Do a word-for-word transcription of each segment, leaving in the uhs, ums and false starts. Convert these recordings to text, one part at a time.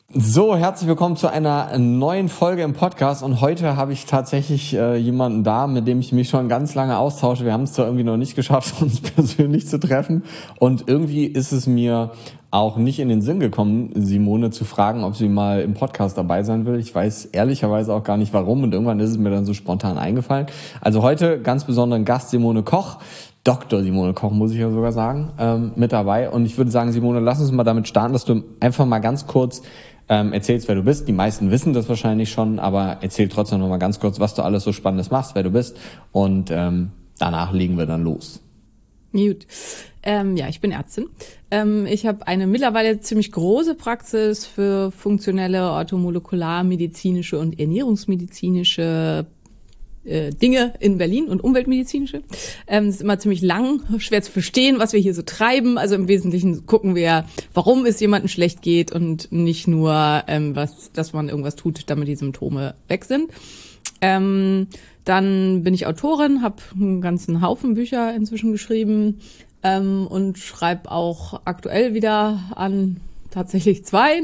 So, herzlich willkommen zu einer neuen Folge im Podcast und heute habe ich tatsächlich äh, jemanden da, mit dem ich mich schon ganz lange austausche. Wir haben es zwar irgendwie noch nicht geschafft, uns persönlich zu treffen und irgendwie ist es mir auch nicht in den Sinn gekommen, Simone zu fragen, ob sie mal im Podcast dabei sein will. Ich weiß ehrlicherweise auch gar nicht warum und irgendwann ist es mir dann so spontan eingefallen. Also heute ganz besonderen Gast Simone Koch, Doktor Simone Koch, muss ich ja sogar sagen, ähm, mit dabei. Und ich würde sagen, Simone, lass uns mal damit starten, dass du einfach mal ganz kurz ähm, erzählst, wer du bist. Die meisten wissen das wahrscheinlich schon, aber erzähl trotzdem noch mal ganz kurz, was du alles so Spannendes machst, wer du bist. Und ähm, danach legen wir dann los. Gut. Ähm, ja, ich bin Ärztin. Ähm, ich habe eine mittlerweile ziemlich große Praxis für funktionelle, orthomolekularmedizinische und ernährungsmedizinische äh, Dinge in Berlin und umweltmedizinische. Ähm, es ist immer ziemlich lang, schwer zu verstehen, was wir hier so treiben. Also im Wesentlichen gucken wir, warum es jemandem schlecht geht und nicht nur, ähm, was, dass man irgendwas tut, damit die Symptome weg sind. Ähm, dann bin ich Autorin, habe einen ganzen Haufen Bücher inzwischen geschrieben ähm, und schreibe auch aktuell wieder an tatsächlich zwei.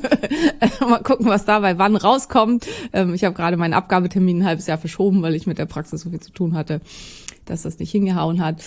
Mal gucken, was dabei wann rauskommt. Ähm, ich habe gerade meinen Abgabetermin ein halbes Jahr verschoben, weil ich mit der Praxis so viel zu tun hatte, dass das nicht hingehauen hat.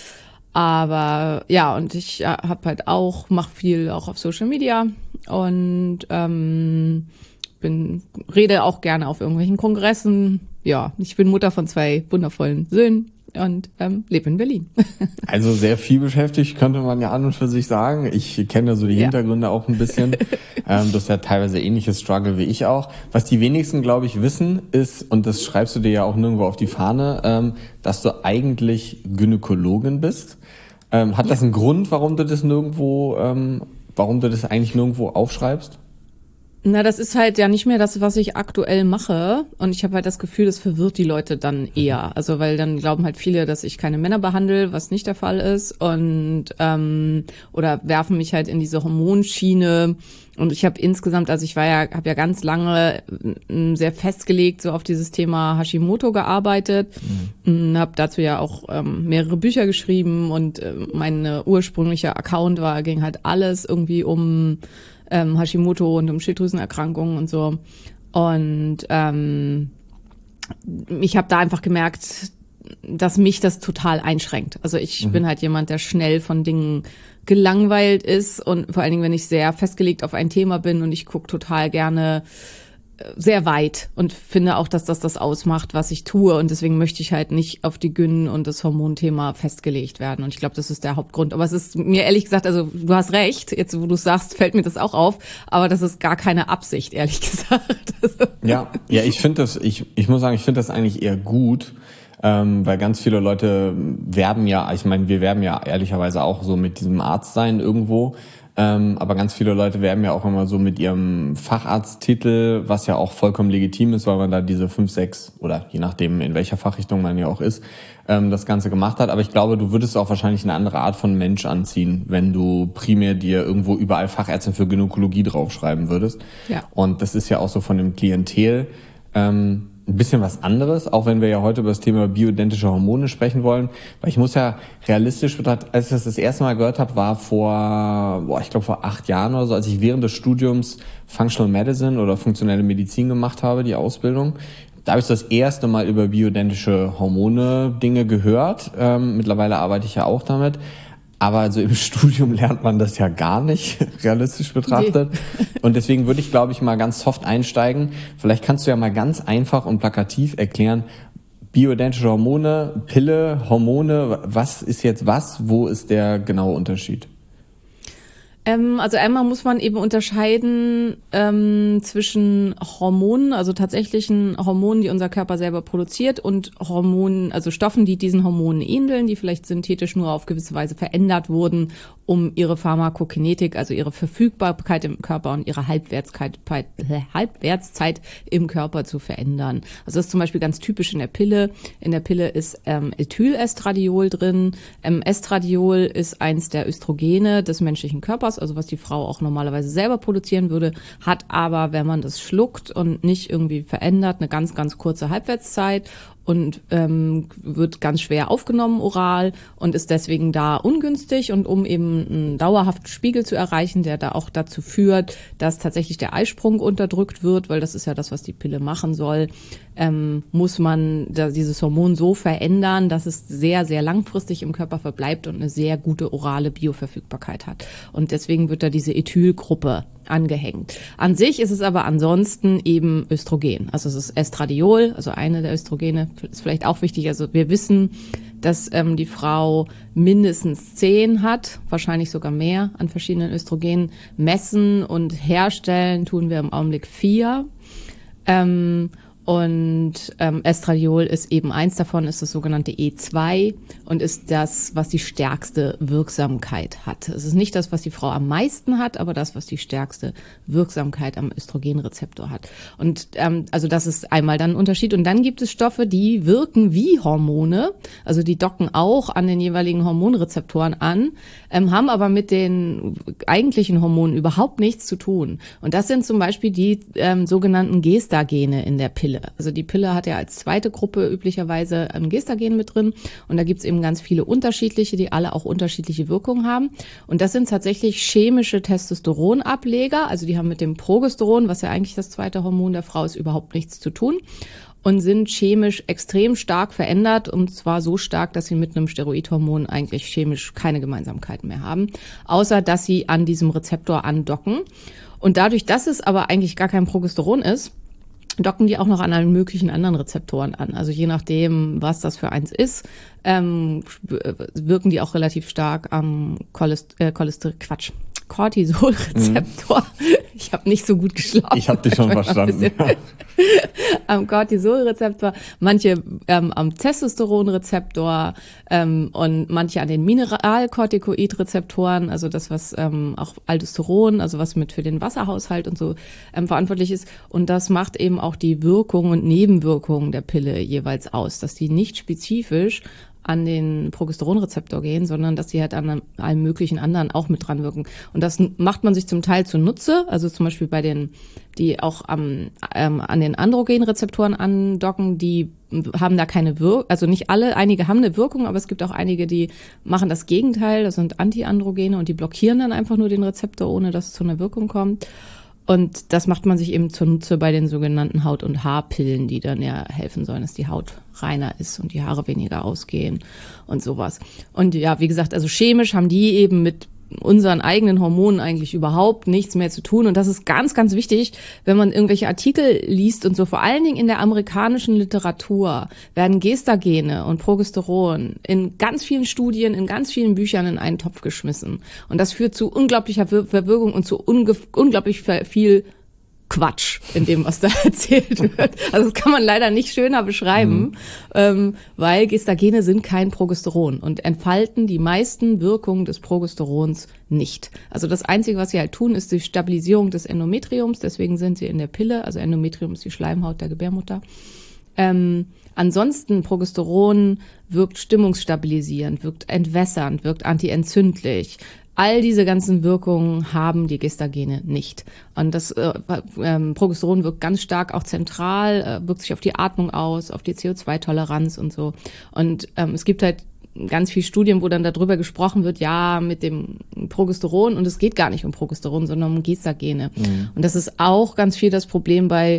Aber ja, und ich ja, habe halt auch, mache viel auch auf Social Media und ähm, bin rede auch gerne auf irgendwelchen Kongressen. Ja, ich bin Mutter von zwei wundervollen Söhnen und ähm, lebe in Berlin. Also sehr viel beschäftigt, könnte man ja an und für sich sagen. Ich kenne ja so die ja. Hintergründe auch ein bisschen. ähm, das ist ja teilweise ähnliches Struggle wie ich auch. Was die wenigsten, glaube ich, wissen, ist, und das schreibst du dir ja auch nirgendwo auf die Fahne, ähm, dass du eigentlich Gynäkologin bist. Ähm, hat ja. das einen Grund, warum du das nirgendwo, ähm, warum du das eigentlich nirgendwo aufschreibst? Na, das ist halt ja nicht mehr das, was ich aktuell mache. Und ich habe halt das Gefühl, das verwirrt die Leute dann eher. Also weil dann glauben halt viele, dass ich keine Männer behandle, was nicht der Fall ist. Und ähm, oder werfen mich halt in diese Hormonschiene. Und ich habe insgesamt, also ich war ja, habe ja ganz lange m, sehr festgelegt so auf dieses Thema Hashimoto gearbeitet. Mhm. Habe dazu ja auch ähm, mehrere Bücher geschrieben. Und äh, mein ursprünglicher Account war, ging halt alles irgendwie um Ähm, Hashimoto und um Schilddrüsenerkrankungen und so. Und ähm, ich habe da einfach gemerkt, dass mich das total einschränkt. Also ich mhm. bin halt jemand, der schnell von Dingen gelangweilt ist und vor allen Dingen, wenn ich sehr festgelegt auf ein Thema bin und ich gucke total gerne sehr weit und finde auch, dass das das ausmacht, was ich tue. Und deswegen möchte ich halt nicht auf die Gyn- und das Hormonthema festgelegt werden. Und ich glaube, das ist der Hauptgrund. Aber es ist mir ehrlich gesagt, also du hast recht, jetzt wo du es sagst, fällt mir das auch auf. Aber das ist gar keine Absicht, ehrlich gesagt. Also. Ja, ja, ich finde das, ich, ich muss sagen, ich finde das eigentlich eher gut. Ähm, weil ganz viele Leute werben ja, ich meine, wir werben ja ehrlicherweise auch so mit diesem Arztsein irgendwo. Ähm, aber ganz viele Leute werben ja auch immer so mit ihrem Facharzttitel, was ja auch vollkommen legitim ist, weil man da diese fünf, sechs oder je nachdem, in welcher Fachrichtung man ja auch ist, ähm, das Ganze gemacht hat. Aber ich glaube, du würdest auch wahrscheinlich eine andere Art von Mensch anziehen, wenn du primär dir irgendwo überall Fachärztin für Gynäkologie draufschreiben würdest. Ja. Und das ist ja auch so von dem Klientel ähm, ein bisschen was anderes, auch wenn wir ja heute über das Thema bioidentische Hormone sprechen wollen, weil ich muss ja realistisch betrachtet, als ich das das erste Mal gehört habe, war vor, boah, ich glaube vor acht Jahren oder so, als ich während des Studiums Functional Medicine oder funktionelle Medizin gemacht habe, die Ausbildung. Da habe ich das erste Mal über bioidentische Hormone Dinge gehört. Ähm, mittlerweile arbeite ich ja auch damit. Aber also im Studium lernt man das ja gar nicht, realistisch betrachtet. Nee. Und deswegen würde ich, glaube ich, mal ganz soft einsteigen. Vielleicht kannst du ja mal ganz einfach und plakativ erklären, bioidentische Hormone, Pille, Hormone, was ist jetzt was? Wo ist der genaue Unterschied? Ähm, also einmal muss man eben unterscheiden ähm, zwischen Hormonen, also tatsächlichen Hormonen, die unser Körper selber produziert, und Hormonen, also Stoffen, die diesen Hormonen ähneln, die vielleicht synthetisch nur auf gewisse Weise verändert wurden, um ihre Pharmakokinetik, also ihre Verfügbarkeit im Körper und ihre Halbwertszeit, Halbwertszeit im Körper zu verändern. Also das ist zum Beispiel ganz typisch in der Pille. In der Pille ist ähm, Ethylestradiol drin. Ähm, Estradiol ist eins der Östrogene des menschlichen Körpers, also was die Frau auch normalerweise selber produzieren würde, hat aber, wenn man das schluckt und nicht irgendwie verändert, eine ganz, ganz kurze Halbwertszeit. und ähm, wird ganz schwer aufgenommen oral und ist deswegen da ungünstig. Und um eben einen dauerhaften Spiegel zu erreichen, der da auch dazu führt, dass tatsächlich der Eisprung unterdrückt wird, weil das ist ja das, was die Pille machen soll, ähm, muss man da dieses Hormon so verändern, dass es sehr, sehr langfristig im Körper verbleibt und eine sehr gute orale Bioverfügbarkeit hat. Und deswegen wird da diese Ethylgruppe angehängt. An sich ist es aber ansonsten eben Östrogen. Also es ist Estradiol, also eine der Östrogene, ist vielleicht auch wichtig. Also wir wissen, dass ähm, die Frau mindestens zehn hat, wahrscheinlich sogar mehr an verschiedenen Östrogenen. Messen und herstellen tun wir im Augenblick vier. Ähm, Und ähm, Estradiol ist eben eins davon, ist das sogenannte E zwei und ist das, was die stärkste Wirksamkeit hat. Es ist nicht das, was die Frau am meisten hat, aber das, was die stärkste Wirksamkeit am Östrogenrezeptor hat. Und ähm, also das ist einmal dann ein Unterschied. Und dann gibt es Stoffe, die wirken wie Hormone, also die docken auch an den jeweiligen Hormonrezeptoren an, ähm, haben aber mit den eigentlichen Hormonen überhaupt nichts zu tun. Und das sind zum Beispiel die ähm, sogenannten Gestagene in der Pille. Also die Pille hat ja als zweite Gruppe üblicherweise ein Gestagen mit drin und da gibt's eben ganz viele unterschiedliche, die alle auch unterschiedliche Wirkungen haben. Und das sind tatsächlich chemische Testosteronableger, also die haben mit dem Progesteron, was ja eigentlich das zweite Hormon der Frau ist, überhaupt nichts zu tun und sind chemisch extrem stark verändert und zwar so stark, dass sie mit einem Steroidhormon eigentlich chemisch keine Gemeinsamkeiten mehr haben, außer dass sie an diesem Rezeptor andocken. Und dadurch, dass es aber eigentlich gar kein Progesteron ist, docken die auch noch an allen möglichen anderen Rezeptoren an. Also je nachdem, was das für eins ist, ähm, wirken die auch relativ stark am Cholest- äh, Cholester- Quatsch, Cortisolrezeptor. Mhm. Ich habe nicht so gut geschlafen. Ich habe dich schon verstanden. Am Cortisolrezeptor, manche ähm, am Testosteronrezeptor ähm, und manche an den Mineralkortikoidrezeptoren, also das, was ähm, auch Aldosteron, also was mit für den Wasserhaushalt und so ähm, verantwortlich ist. Und das macht eben auch die Wirkung und Nebenwirkungen der Pille jeweils aus, dass die nicht spezifisch an den Progesteronrezeptor gehen, sondern dass sie halt an allen möglichen anderen auch mit dran wirken. Und das macht man sich zum Teil zunutze, also zum Beispiel bei den, die auch am, ähm, an den Androgenrezeptoren andocken, die haben da keine Wirkung, also nicht alle, einige haben eine Wirkung, aber es gibt auch einige, die machen das Gegenteil, das sind Antiandrogene und die blockieren dann einfach nur den Rezeptor, ohne dass es zu einer Wirkung kommt. Und das macht man sich eben zunutze bei den sogenannten Haut- und Haarpillen, die dann ja helfen sollen, dass die Haut reiner ist und die Haare weniger ausgehen und sowas. Und ja, wie gesagt, also chemisch haben die eben mit unseren eigenen Hormonen eigentlich überhaupt nichts mehr zu tun. Und das ist ganz, ganz wichtig, wenn man irgendwelche Artikel liest und so. Vor allen Dingen in der amerikanischen Literatur werden Gestagene und Progesteron in ganz vielen Studien, in ganz vielen Büchern in einen Topf geschmissen. Und das führt zu unglaublicher Verwirrung und zu unge- unglaublich viel Quatsch in dem, was da erzählt wird. Also das kann man leider nicht schöner beschreiben, mhm. ähm, weil Gestagene sind kein Progesteron und entfalten die meisten Wirkungen des Progesterons nicht. Also das Einzige, was sie halt tun, ist die Stabilisierung des Endometriums, deswegen sind sie in der Pille, also Endometrium ist die Schleimhaut der Gebärmutter. Ähm, ansonsten Progesteron wirkt stimmungsstabilisierend, wirkt entwässernd, wirkt antientzündlich. All diese ganzen Wirkungen haben die Gestagene nicht. Und das äh, ähm, Progesteron wirkt ganz stark auch zentral, äh, wirkt sich auf die Atmung aus, auf die C O zwei Toleranz und so. Und ähm, es gibt halt ganz viele Studien, wo dann darüber gesprochen wird, ja, mit dem Progesteron. Und es geht gar nicht um Progesteron, sondern um Gestagene. Mhm. Und das ist auch ganz viel das Problem bei,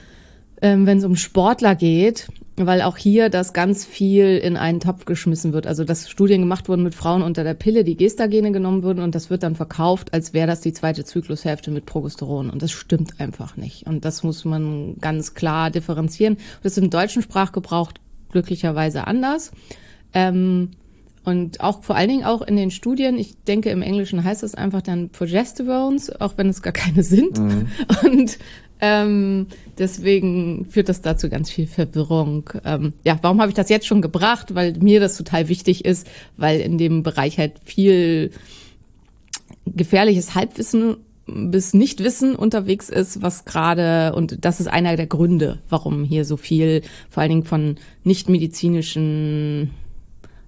ähm, wenn es um Sportler geht, weil auch hier das ganz viel in einen Topf geschmissen wird. Also dass Studien gemacht wurden mit Frauen unter der Pille, die Gestagene genommen wurden und das wird dann verkauft, als wäre das die zweite Zyklushälfte mit Progesteron. Und das stimmt einfach nicht. Und das muss man ganz klar differenzieren. Das ist im deutschen Sprachgebrauch glücklicherweise anders. Ähm, und auch vor allen Dingen auch in den Studien, ich denke im Englischen heißt das einfach dann Progesterones, auch wenn es gar keine sind. Mhm. Und Ähm, deswegen führt das dazu ganz viel Verwirrung. Ähm, ja, warum habe ich das jetzt schon gebracht? Weil mir das total wichtig ist, weil in dem Bereich halt viel gefährliches Halbwissen bis Nichtwissen unterwegs ist, was gerade, und das ist einer der Gründe, warum hier so viel, vor allen Dingen von nichtmedizinischen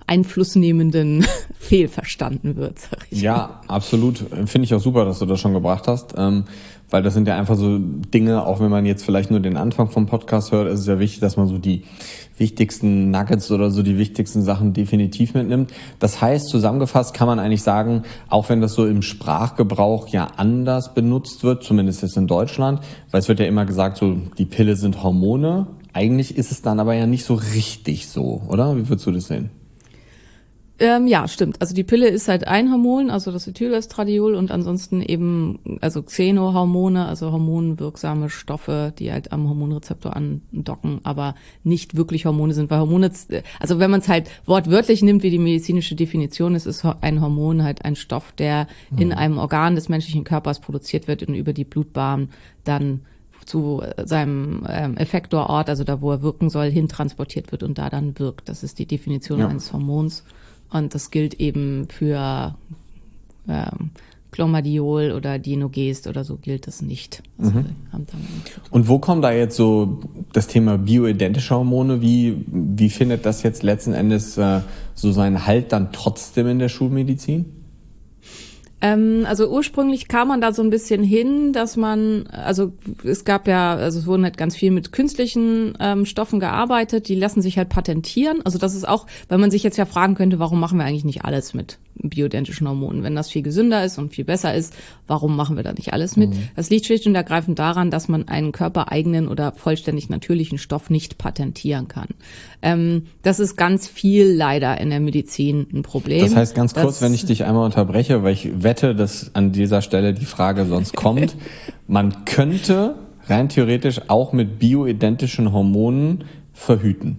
Einflussnehmenden fehlverstanden wird, sag ich. Ja, absolut. Finde ich auch super, dass du das schon gebracht hast, ähm, weil das sind ja einfach so Dinge, auch wenn man jetzt vielleicht nur den Anfang vom Podcast hört, ist es ja wichtig, dass man so die wichtigsten Nuggets oder so die wichtigsten Sachen definitiv mitnimmt. Das heißt, zusammengefasst kann man eigentlich sagen, auch wenn das so im Sprachgebrauch ja anders benutzt wird, zumindest jetzt in Deutschland, weil es wird ja immer gesagt, so die Pille sind Hormone. Eigentlich ist es dann aber ja nicht so richtig so, oder? Wie würdest du das sehen? Ähm, ja, stimmt. Also die Pille ist halt ein Hormon, also das Ethylestradiol und ansonsten eben also Xenohormone, also hormonwirksame Stoffe, die halt am Hormonrezeptor andocken, aber nicht wirklich Hormone sind, weil Hormone, also wenn man es halt wortwörtlich nimmt, wie die medizinische Definition ist, ist ein Hormon halt ein Stoff, der mhm. in einem Organ des menschlichen Körpers produziert wird und über die Blutbahn dann zu seinem ähm, Effektorort, also da, wo er wirken soll, hintransportiert wird und da dann wirkt. Das ist die Definition ja. eines Hormons. Und das gilt eben für ähm, Clomadiol oder Dienogest oder so gilt das nicht. Also mhm. haben Und wo kommt da jetzt so das Thema bioidentische Hormone? Wie, wie findet das jetzt letzten Endes äh, so seinen Halt dann trotzdem in der Schulmedizin? Ähm, also ursprünglich kam man da so ein bisschen hin, dass man, also es gab ja, also es wurden halt ganz viel mit künstlichen ähm, Stoffen gearbeitet, die lassen sich halt patentieren. Also das ist auch, weil man sich jetzt ja fragen könnte, warum machen wir eigentlich nicht alles mit bioidentischen Hormonen? Wenn das viel gesünder ist und viel besser ist, warum machen wir da nicht alles mit? Mhm. Das liegt schlicht und ergreifend daran, dass man einen körpereigenen oder vollständig natürlichen Stoff nicht patentieren kann. Ähm, das ist ganz viel leider in der Medizin ein Problem. Das heißt ganz kurz, wenn ich dich einmal unterbreche, weil ich wette, dass an dieser Stelle die Frage sonst kommt, man könnte rein theoretisch auch mit bioidentischen Hormonen verhüten.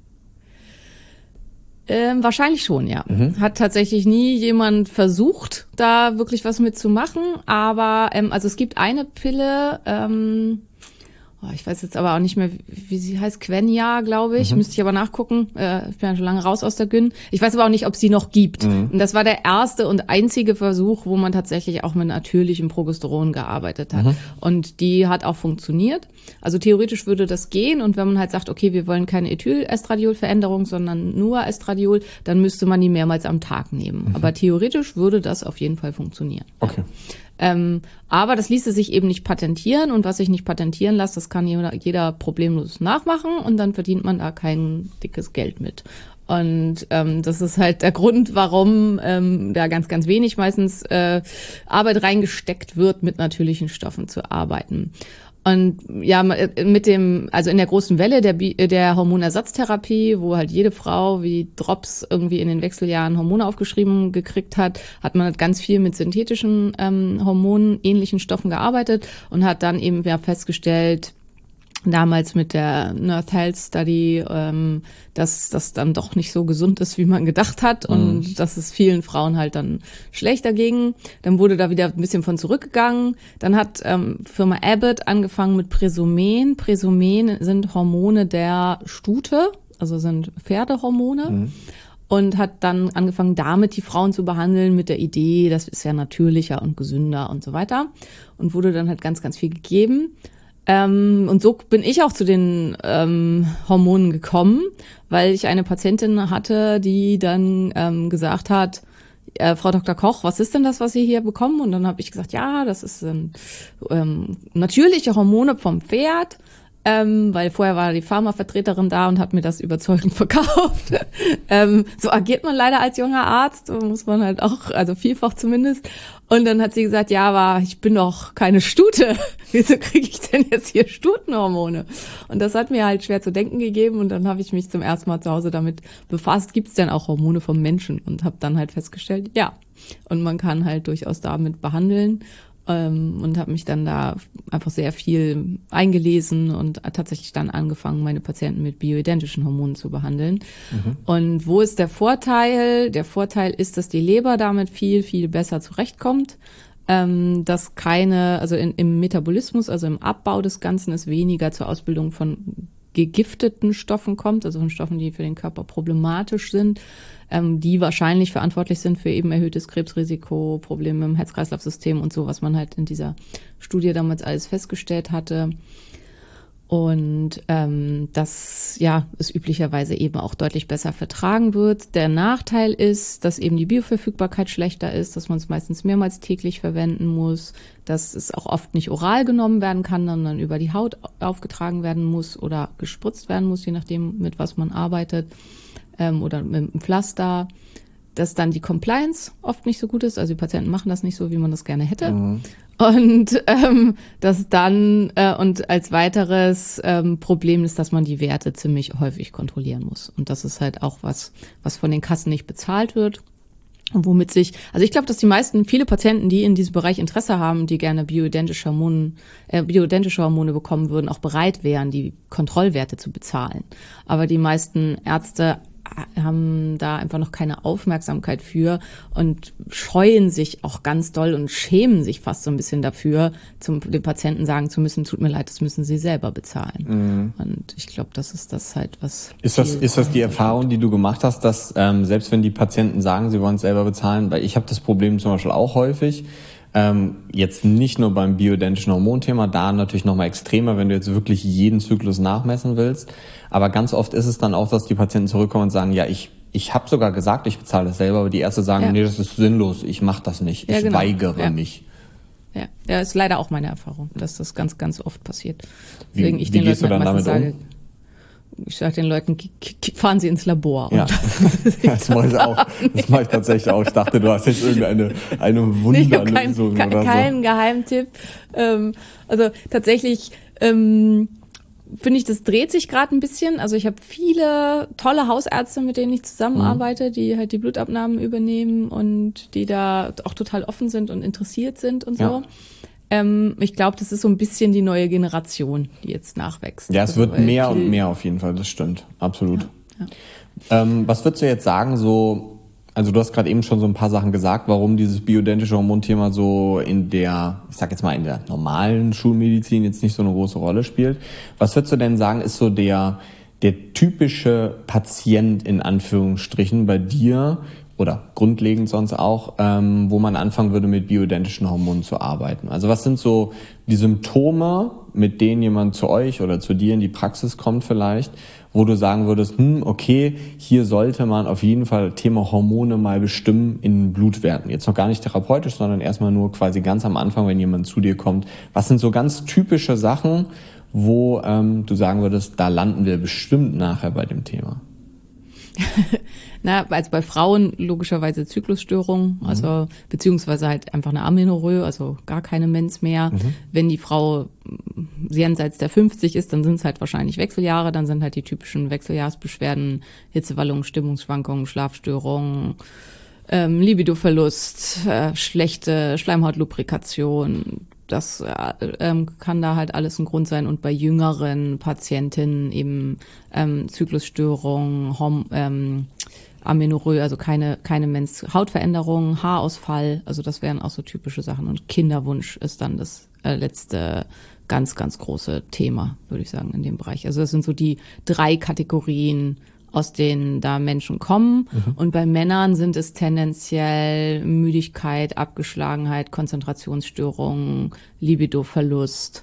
Ähm, wahrscheinlich schon, ja. Mhm. Hat tatsächlich nie jemand versucht, da wirklich was mitzumachen. Aber ähm, also es gibt eine Pille, ähm, oh, ich weiß jetzt aber auch nicht mehr, wie, wie sie heißt, Quenya, glaube ich. Mhm. Müsste ich aber nachgucken. Äh, ich bin ja schon lange raus aus der Gyn. Ich weiß aber auch nicht, ob sie noch gibt. Mhm. Und das war der erste und einzige Versuch, wo man tatsächlich auch mit natürlichem Progesteron gearbeitet hat. Mhm. Und die hat auch funktioniert. Also theoretisch würde das gehen. Und wenn man halt sagt, okay, wir wollen keine Ethylestradiol-Veränderung, sondern nur Estradiol, dann müsste man die mehrmals am Tag nehmen. Mhm. Aber theoretisch würde das auf jeden Fall funktionieren. Okay. Ja. Ähm, aber das ließe sich eben nicht patentieren und was sich nicht patentieren lässt, das kann jeder, jeder problemlos nachmachen und dann verdient man da kein dickes Geld mit. Und ähm, das ist halt der Grund, warum ähm, da ganz, ganz wenig meistens äh, Arbeit reingesteckt wird, mit natürlichen Stoffen zu arbeiten. Und ja, mit dem, also in der großen Welle der, der Hormonersatztherapie, wo halt jede Frau wie Drops irgendwie in den Wechseljahren Hormone aufgeschrieben gekriegt hat, hat man halt ganz viel mit synthetischen ähm, Hormonen, ähnlichen Stoffen gearbeitet und hat dann eben ja festgestellt, damals mit der North Health Study, ähm, dass das dann doch nicht so gesund ist, wie man gedacht hat und mhm. dass es vielen Frauen halt dann schlechter ging. Dann wurde da wieder ein bisschen von zurückgegangen. Dann hat ähm, Firma Abbott angefangen mit Presomen. Presomen sind Hormone der Stute, also sind Pferdehormone. Mhm. Und hat dann angefangen, damit die Frauen zu behandeln, mit der Idee, das ist ja natürlicher und gesünder und so weiter. Und wurde dann halt ganz, ganz viel gegeben. Ähm, und so bin ich auch zu den ähm, Hormonen gekommen, weil ich eine Patientin hatte, die dann ähm, gesagt hat, äh, Frau Doktor Koch, was ist denn das, was Sie hier bekommen? Und dann habe ich gesagt, ja, das ist ähm, ähm, natürliche Hormone vom Pferd. Ähm, weil vorher war die Pharmavertreterin da und hat mir das überzeugend verkauft. ähm, so agiert man leider als junger Arzt, so muss man halt auch, also vielfach zumindest. Und dann hat sie gesagt, ja, aber ich bin doch keine Stute. Wieso kriege ich denn jetzt hier Stutenhormone? Und das hat mir halt schwer zu denken gegeben und dann habe ich mich zum ersten Mal zu Hause damit befasst, gibt es denn auch Hormone vom Menschen? Und habe dann halt festgestellt, ja. Und man kann halt durchaus damit behandeln. Und habe mich dann da einfach sehr viel eingelesen und tatsächlich dann angefangen, meine Patienten mit bioidentischen Hormonen zu behandeln. Mhm. Und wo ist der Vorteil? Der Vorteil ist, dass die Leber damit viel, viel besser zurechtkommt. Ähm, dass keine, also in, im Metabolismus, also im Abbau des Ganzen, es weniger zur Ausbildung von gegifteten Stoffen kommt, also von Stoffen, die für den Körper problematisch sind, ähm, die wahrscheinlich verantwortlich sind für eben erhöhtes Krebsrisiko, Probleme im Herz-Kreislauf-System und so, was man halt in dieser Studie damals alles festgestellt hatte. Und ähm, dass ja es üblicherweise eben auch deutlich besser vertragen wird. Der Nachteil ist, dass eben die Bioverfügbarkeit schlechter ist, dass man es meistens mehrmals täglich verwenden muss, dass es auch oft nicht oral genommen werden kann, sondern über die Haut aufgetragen werden muss oder gespritzt werden muss, je nachdem, mit was man arbeitet, ähm, oder mit einem Pflaster. Dass dann die Compliance oft nicht so gut ist, also die Patienten machen das nicht so, wie man das gerne hätte. Mhm. Und ähm, dass dann äh, und als weiteres ähm, Problem ist, dass man die Werte ziemlich häufig kontrollieren muss. Und das ist halt auch was, was von den Kassen nicht bezahlt wird. Und womit sich, also ich glaube, dass die meisten, viele Patienten, die in diesem Bereich Interesse haben, die gerne bioidentische Hormone, äh, bioidentische Hormone bekommen würden, auch bereit wären, die Kontrollwerte zu bezahlen. Aber die meisten Ärzte haben da einfach noch keine Aufmerksamkeit für und scheuen sich auch ganz doll und schämen sich fast so ein bisschen dafür, zum dem Patienten sagen zu müssen, tut mir leid, das müssen sie selber bezahlen. Mhm. Und ich glaube, das ist das halt, was... Ist das, ist das die Erfahrung, die du gemacht hast, dass ähm, selbst wenn die Patienten sagen, sie wollen es selber bezahlen, weil ich habe das Problem zum Beispiel auch häufig, Ähm, jetzt nicht nur beim bioidentischen Hormonthema, da natürlich nochmal extremer, wenn du jetzt wirklich jeden Zyklus nachmessen willst. Aber ganz oft ist es dann auch, dass die Patienten zurückkommen und sagen, ja, ich ich habe sogar gesagt, ich bezahle das selber, aber die Ärzte sagen, ja. nee, das ist sinnlos, ich mache das nicht, ich ja, genau. weigere ja. mich. Ja, ja, ist leider auch meine Erfahrung, dass das ganz, ganz oft passiert. Deswegen wie ich wie den gehst Leuten du dann damit sage, um? Ich sage den Leuten, fahren Sie ins Labor. Ja, das, das mache ich auch. Das mache ich tatsächlich auch. Ich dachte, du hast jetzt irgendeine eine Wunderlösung kein, oder so. Kein Geheimtipp. Ähm, also tatsächlich ähm, finde ich, das dreht sich gerade ein bisschen. Also ich habe viele tolle Hausärzte, mit denen ich zusammenarbeite, mhm. die halt die Blutabnahmen übernehmen und die da auch total offen sind und interessiert sind und so. Ja. Ähm, ich glaube, das ist so ein bisschen die neue Generation, die jetzt nachwächst. Ja, es also, wird mehr und mehr auf jeden Fall, das stimmt, absolut. Ja, ja. Ähm, was würdest du jetzt sagen, so, also du hast gerade eben schon so ein paar Sachen gesagt, warum dieses bioidentische Hormonthema so in der, ich sag jetzt mal in der normalen Schulmedizin jetzt nicht so eine große Rolle spielt. Was würdest du denn sagen, ist so der, der typische Patient in Anführungsstrichen bei dir, oder grundlegend sonst auch, ähm, wo man anfangen würde, mit bioidentischen Hormonen zu arbeiten? Also was sind so die Symptome, mit denen jemand zu euch oder zu dir in die Praxis kommt vielleicht, wo du sagen würdest, hm, okay, hier sollte man auf jeden Fall Thema Hormone mal bestimmen in Blutwerten. Jetzt noch gar nicht therapeutisch, sondern erstmal nur quasi ganz am Anfang, wenn jemand zu dir kommt. Was sind so ganz typische Sachen, wo ähm, du sagen würdest, da landen wir bestimmt nachher bei dem Thema? Na, also bei Frauen logischerweise Zyklusstörungen, mhm. also beziehungsweise halt einfach eine Amenorrhoe, also gar keine Mens mehr. Mhm. Wenn die Frau jenseits der fünfzig ist, dann sind es halt wahrscheinlich Wechseljahre, dann sind halt die typischen Wechseljahrsbeschwerden, Hitzewallungen, Stimmungsschwankungen, Schlafstörungen, ähm, Libidoverlust, äh, schlechte Schleimhautlubrikation. Das ähm, kann da halt alles ein Grund sein. Und bei jüngeren Patientinnen eben ähm, Zyklusstörungen, Horm- ähm, Amenorrhoe, also keine keine Mens Hautveränderungen, Haarausfall, also das wären auch so typische Sachen. Und Kinderwunsch ist dann das äh, letzte ganz, ganz große Thema, würde ich sagen, in dem Bereich. Also das sind so die drei Kategorien, aus denen da Menschen kommen. Mhm. Und bei Männern sind es tendenziell Müdigkeit, Abgeschlagenheit, Konzentrationsstörungen, Libidoverlust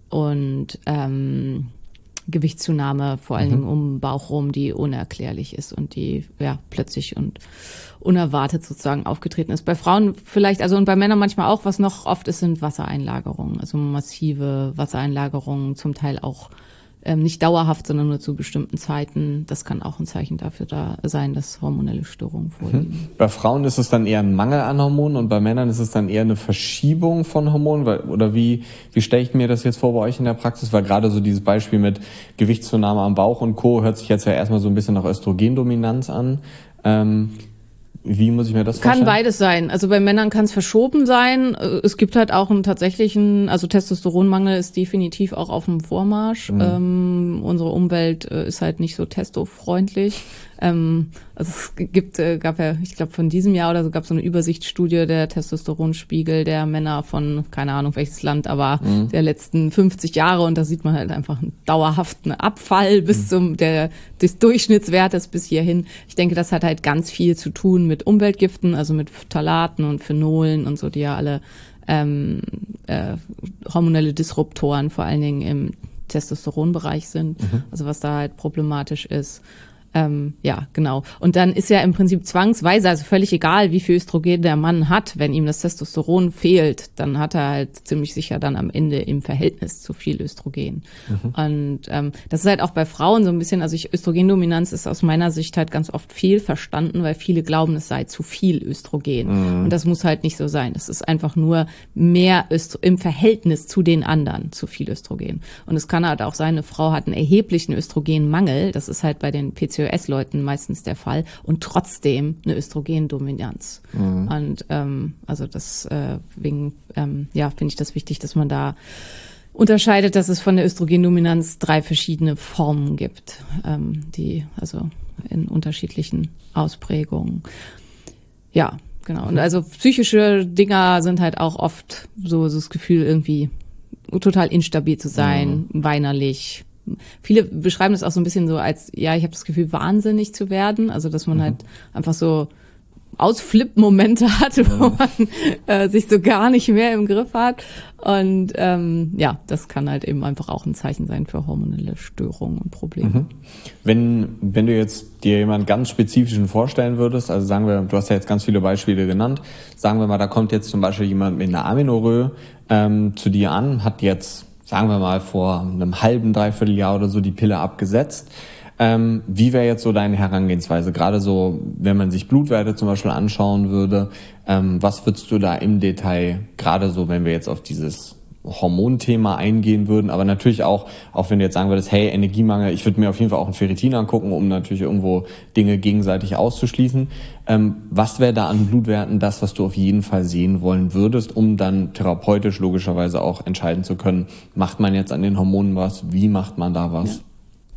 und ähm, Gewichtszunahme, vor allen mhm. Dingen um Bauch rum, die unerklärlich ist und die ja plötzlich und unerwartet sozusagen aufgetreten ist. Bei Frauen vielleicht, also und bei Männern manchmal auch, was noch oft ist, sind Wassereinlagerungen, also massive Wassereinlagerungen, zum Teil auch Ähm, nicht dauerhaft, sondern nur zu bestimmten Zeiten. Das kann auch ein Zeichen dafür da sein, dass hormonelle Störungen vorliegen. Mhm. Bei Frauen ist es dann eher ein Mangel an Hormonen und bei Männern ist es dann eher eine Verschiebung von Hormonen? Oder wie, wie stelle ich mir das jetzt vor bei euch in der Praxis? Weil gerade so dieses Beispiel mit Gewichtszunahme am Bauch und Co. hört sich jetzt ja erstmal so ein bisschen nach Östrogendominanz an. Ähm, Wie muss ich mir das vorstellen? Kann beides sein. Also bei Männern kann es verschoben sein. Es gibt halt auch einen tatsächlichen, also Testosteronmangel ist definitiv auch auf dem Vormarsch. Mhm. Ähm, unsere Umwelt äh, ist halt nicht so testofreundlich. Ähm, also es gibt, äh, gab ja, ich glaube von diesem Jahr oder so, gab es so eine Übersichtsstudie der Testosteronspiegel der Männer von, keine Ahnung welches Land, aber mhm. der letzten fünfzig Jahre und da sieht man halt einfach einen dauerhaften Abfall bis mhm. zum, der, des Durchschnittswertes bis hierhin. Ich denke, das hat halt ganz viel zu tun mit Umweltgiften, also mit Phthalaten und Phenolen und so, die ja alle ähm, äh, hormonelle Disruptoren vor allen Dingen im Testosteronbereich sind, mhm. also was da halt problematisch ist. Ähm, ja, genau. Und dann ist ja im Prinzip zwangsweise, also völlig egal, wie viel Östrogen der Mann hat, wenn ihm das Testosteron fehlt, dann hat er halt ziemlich sicher dann am Ende im Verhältnis zu viel Östrogen. Mhm. Und ähm, das ist halt auch bei Frauen so ein bisschen, also ich, Östrogendominanz ist aus meiner Sicht halt ganz oft fehlverstanden, weil viele glauben, es sei zu viel Östrogen. Mhm. Und das muss halt nicht so sein. Es ist einfach nur mehr Östro- im Verhältnis zu den anderen zu viel Östrogen. Und es kann halt auch sein, eine Frau hat einen erheblichen Östrogenmangel. Das ist halt bei den P C O S-Leuten meistens der Fall und trotzdem eine Östrogendominanz. Mhm. Und ähm, also deswegen äh, ähm, ja, finde ich das wichtig, dass man da unterscheidet, dass es von der Östrogendominanz drei verschiedene Formen gibt, ähm, die also in unterschiedlichen Ausprägungen. Ja, genau. Und also psychische Dinger sind halt auch oft so, so das Gefühl, irgendwie total instabil zu sein, mhm. weinerlich. Viele beschreiben das auch so ein bisschen so als, ja, ich habe das Gefühl, wahnsinnig zu werden. Also, dass man mhm. halt einfach so Ausflip-Momente hat, wo mhm. man äh, sich so gar nicht mehr im Griff hat. Und ähm, ja, das kann halt eben einfach auch ein Zeichen sein für hormonelle Störungen und Probleme. Mhm. Wenn, wenn du jetzt dir jemanden ganz spezifischen vorstellen würdest, also sagen wir, du hast ja jetzt ganz viele Beispiele genannt, sagen wir mal, da kommt jetzt zum Beispiel jemand mit einer Amenorrhoe ähm, zu dir an, hat jetzt sagen wir mal, vor einem halben, dreiviertel Jahr oder so die Pille abgesetzt. Ähm, wie wäre jetzt so deine Herangehensweise? Gerade so, wenn man sich Blutwerte zum Beispiel anschauen würde, ähm, was würdest du da im Detail, gerade so, wenn wir jetzt auf dieses Hormonthema eingehen würden, aber natürlich auch, auch wenn du jetzt sagen würdest, hey, Energiemangel, ich würde mir auf jeden Fall auch ein Ferritin angucken, um natürlich irgendwo Dinge gegenseitig auszuschließen. Ähm, was wäre da an Blutwerten das, was du auf jeden Fall sehen wollen würdest, um dann therapeutisch logischerweise auch entscheiden zu können, macht man jetzt an den Hormonen was, wie macht man da was? Ja.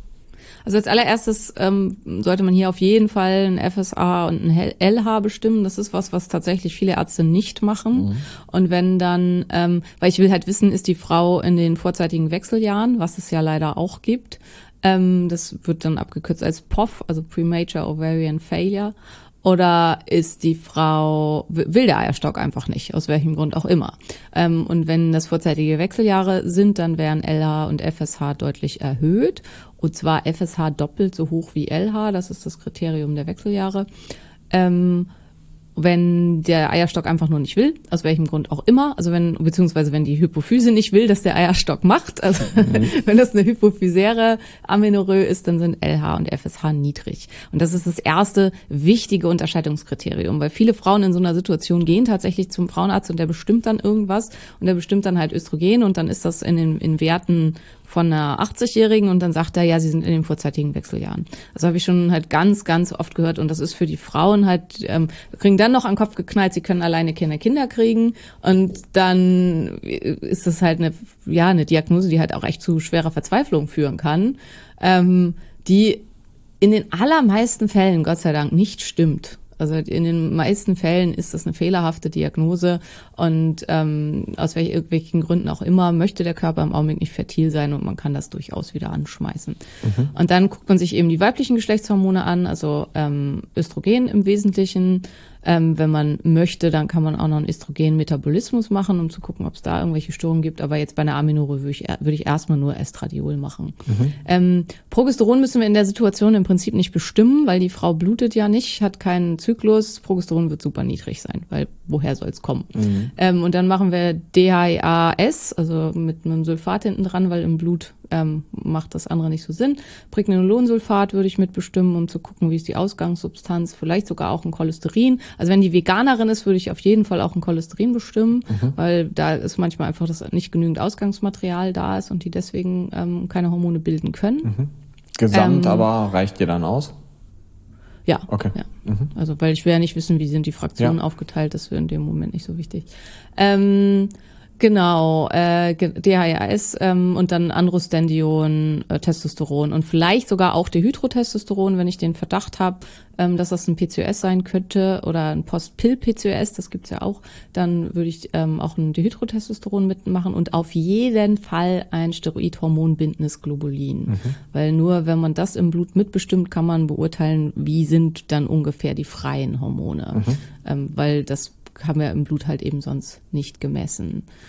Also als allererstes ähm, sollte man hier auf jeden Fall ein F S A und ein L H bestimmen. Das ist was, was tatsächlich viele Ärzte nicht machen. Mhm. Und wenn dann, ähm, weil ich will halt wissen, ist die Frau in den vorzeitigen Wechseljahren, was es ja leider auch gibt. Ähm, das wird dann abgekürzt als P O F, also Premature Ovarian Failure. Oder ist die Frau, will der Eierstock einfach nicht, aus welchem Grund auch immer. Ähm, und wenn das vorzeitige Wechseljahre sind, dann wären L H und F S H deutlich erhöht. Und zwar F S H doppelt so hoch wie L H, das ist das Kriterium der Wechseljahre. Ähm, wenn der Eierstock einfach nur nicht will, aus welchem Grund auch immer, also wenn, beziehungsweise wenn die Hypophyse nicht will, dass der Eierstock macht, also mhm. wenn das eine hypophysäre Amenorrhoe ist, dann sind L H und F S H niedrig. Und das ist das erste wichtige Unterscheidungskriterium, weil viele Frauen in so einer Situation gehen tatsächlich zum Frauenarzt und der bestimmt dann irgendwas und der bestimmt dann halt Östrogen und dann ist das in den in Werten von einer achtzigjährigen und dann sagt er, ja, sie sind in den vorzeitigen Wechseljahren. Das habe ich schon halt ganz, ganz oft gehört und das ist für die Frauen halt, ähm, kriegen dann noch an den Kopf geknallt, sie können alleine keine Kinder kriegen und dann ist das halt eine, ja, eine Diagnose, die halt auch echt zu schwerer Verzweiflung führen kann, ähm, die in den allermeisten Fällen, Gott sei Dank, nicht stimmt. Also in den meisten Fällen ist das eine fehlerhafte Diagnose und ähm, aus welch, irgendwelchen Gründen auch immer möchte der Körper im Augenblick nicht fertil sein und man kann das durchaus wieder anschmeißen. Mhm. Und dann guckt man sich eben die weiblichen Geschlechtshormone an, also ähm, Östrogen im Wesentlichen. Ähm, wenn man möchte, dann kann man auch noch einen Östrogen-Metabolismus machen, um zu gucken, ob es da irgendwelche Störungen gibt. Aber jetzt bei einer Amenorrhoe würde ich, würde ich erstmal nur Estradiol machen. Mhm. Ähm, Progesteron müssen wir in der Situation im Prinzip nicht bestimmen, weil die Frau blutet ja nicht, hat keinen Zyklus. Progesteron wird super niedrig sein, weil woher soll es kommen? Mhm. Ähm, und dann machen wir D H E A S, also mit einem Sulfat hinten dran, weil im Blut ähm, macht das andere nicht so Sinn. Pregnenolonsulfat würde ich mitbestimmen, um zu gucken, wie ist die Ausgangssubstanz, vielleicht sogar auch ein Cholesterin. Also wenn die Veganerin ist, würde ich auf jeden Fall auch ein Cholesterin bestimmen, mhm. weil da ist manchmal einfach, dass nicht genügend Ausgangsmaterial da ist und die deswegen ähm, keine Hormone bilden können. Mhm. Gesamt ähm, aber reicht dir dann aus? Ja, okay. Ja. Mhm. Also weil ich will ja nicht wissen, wie sind die Fraktionen ja. aufgeteilt, das wäre in dem Moment nicht so wichtig. Ähm, Genau, äh, D H E A S ähm, und dann Androstendion, äh, Testosteron und vielleicht sogar auch Dehydrotestosteron, wenn ich den Verdacht habe, ähm, dass das ein P C O S sein könnte oder ein Post-Pill-P C O S, das gibt's ja auch, dann würde ich ähm, auch ein Dehydrotestosteron mitmachen und auf jeden Fall ein steroidhormonbindendes Globulin, mhm. weil nur wenn man das im Blut mitbestimmt, kann man beurteilen, wie sind dann ungefähr die freien Hormone, mhm. ähm, weil das haben wir im Blut halt eben sonst nicht gemessen.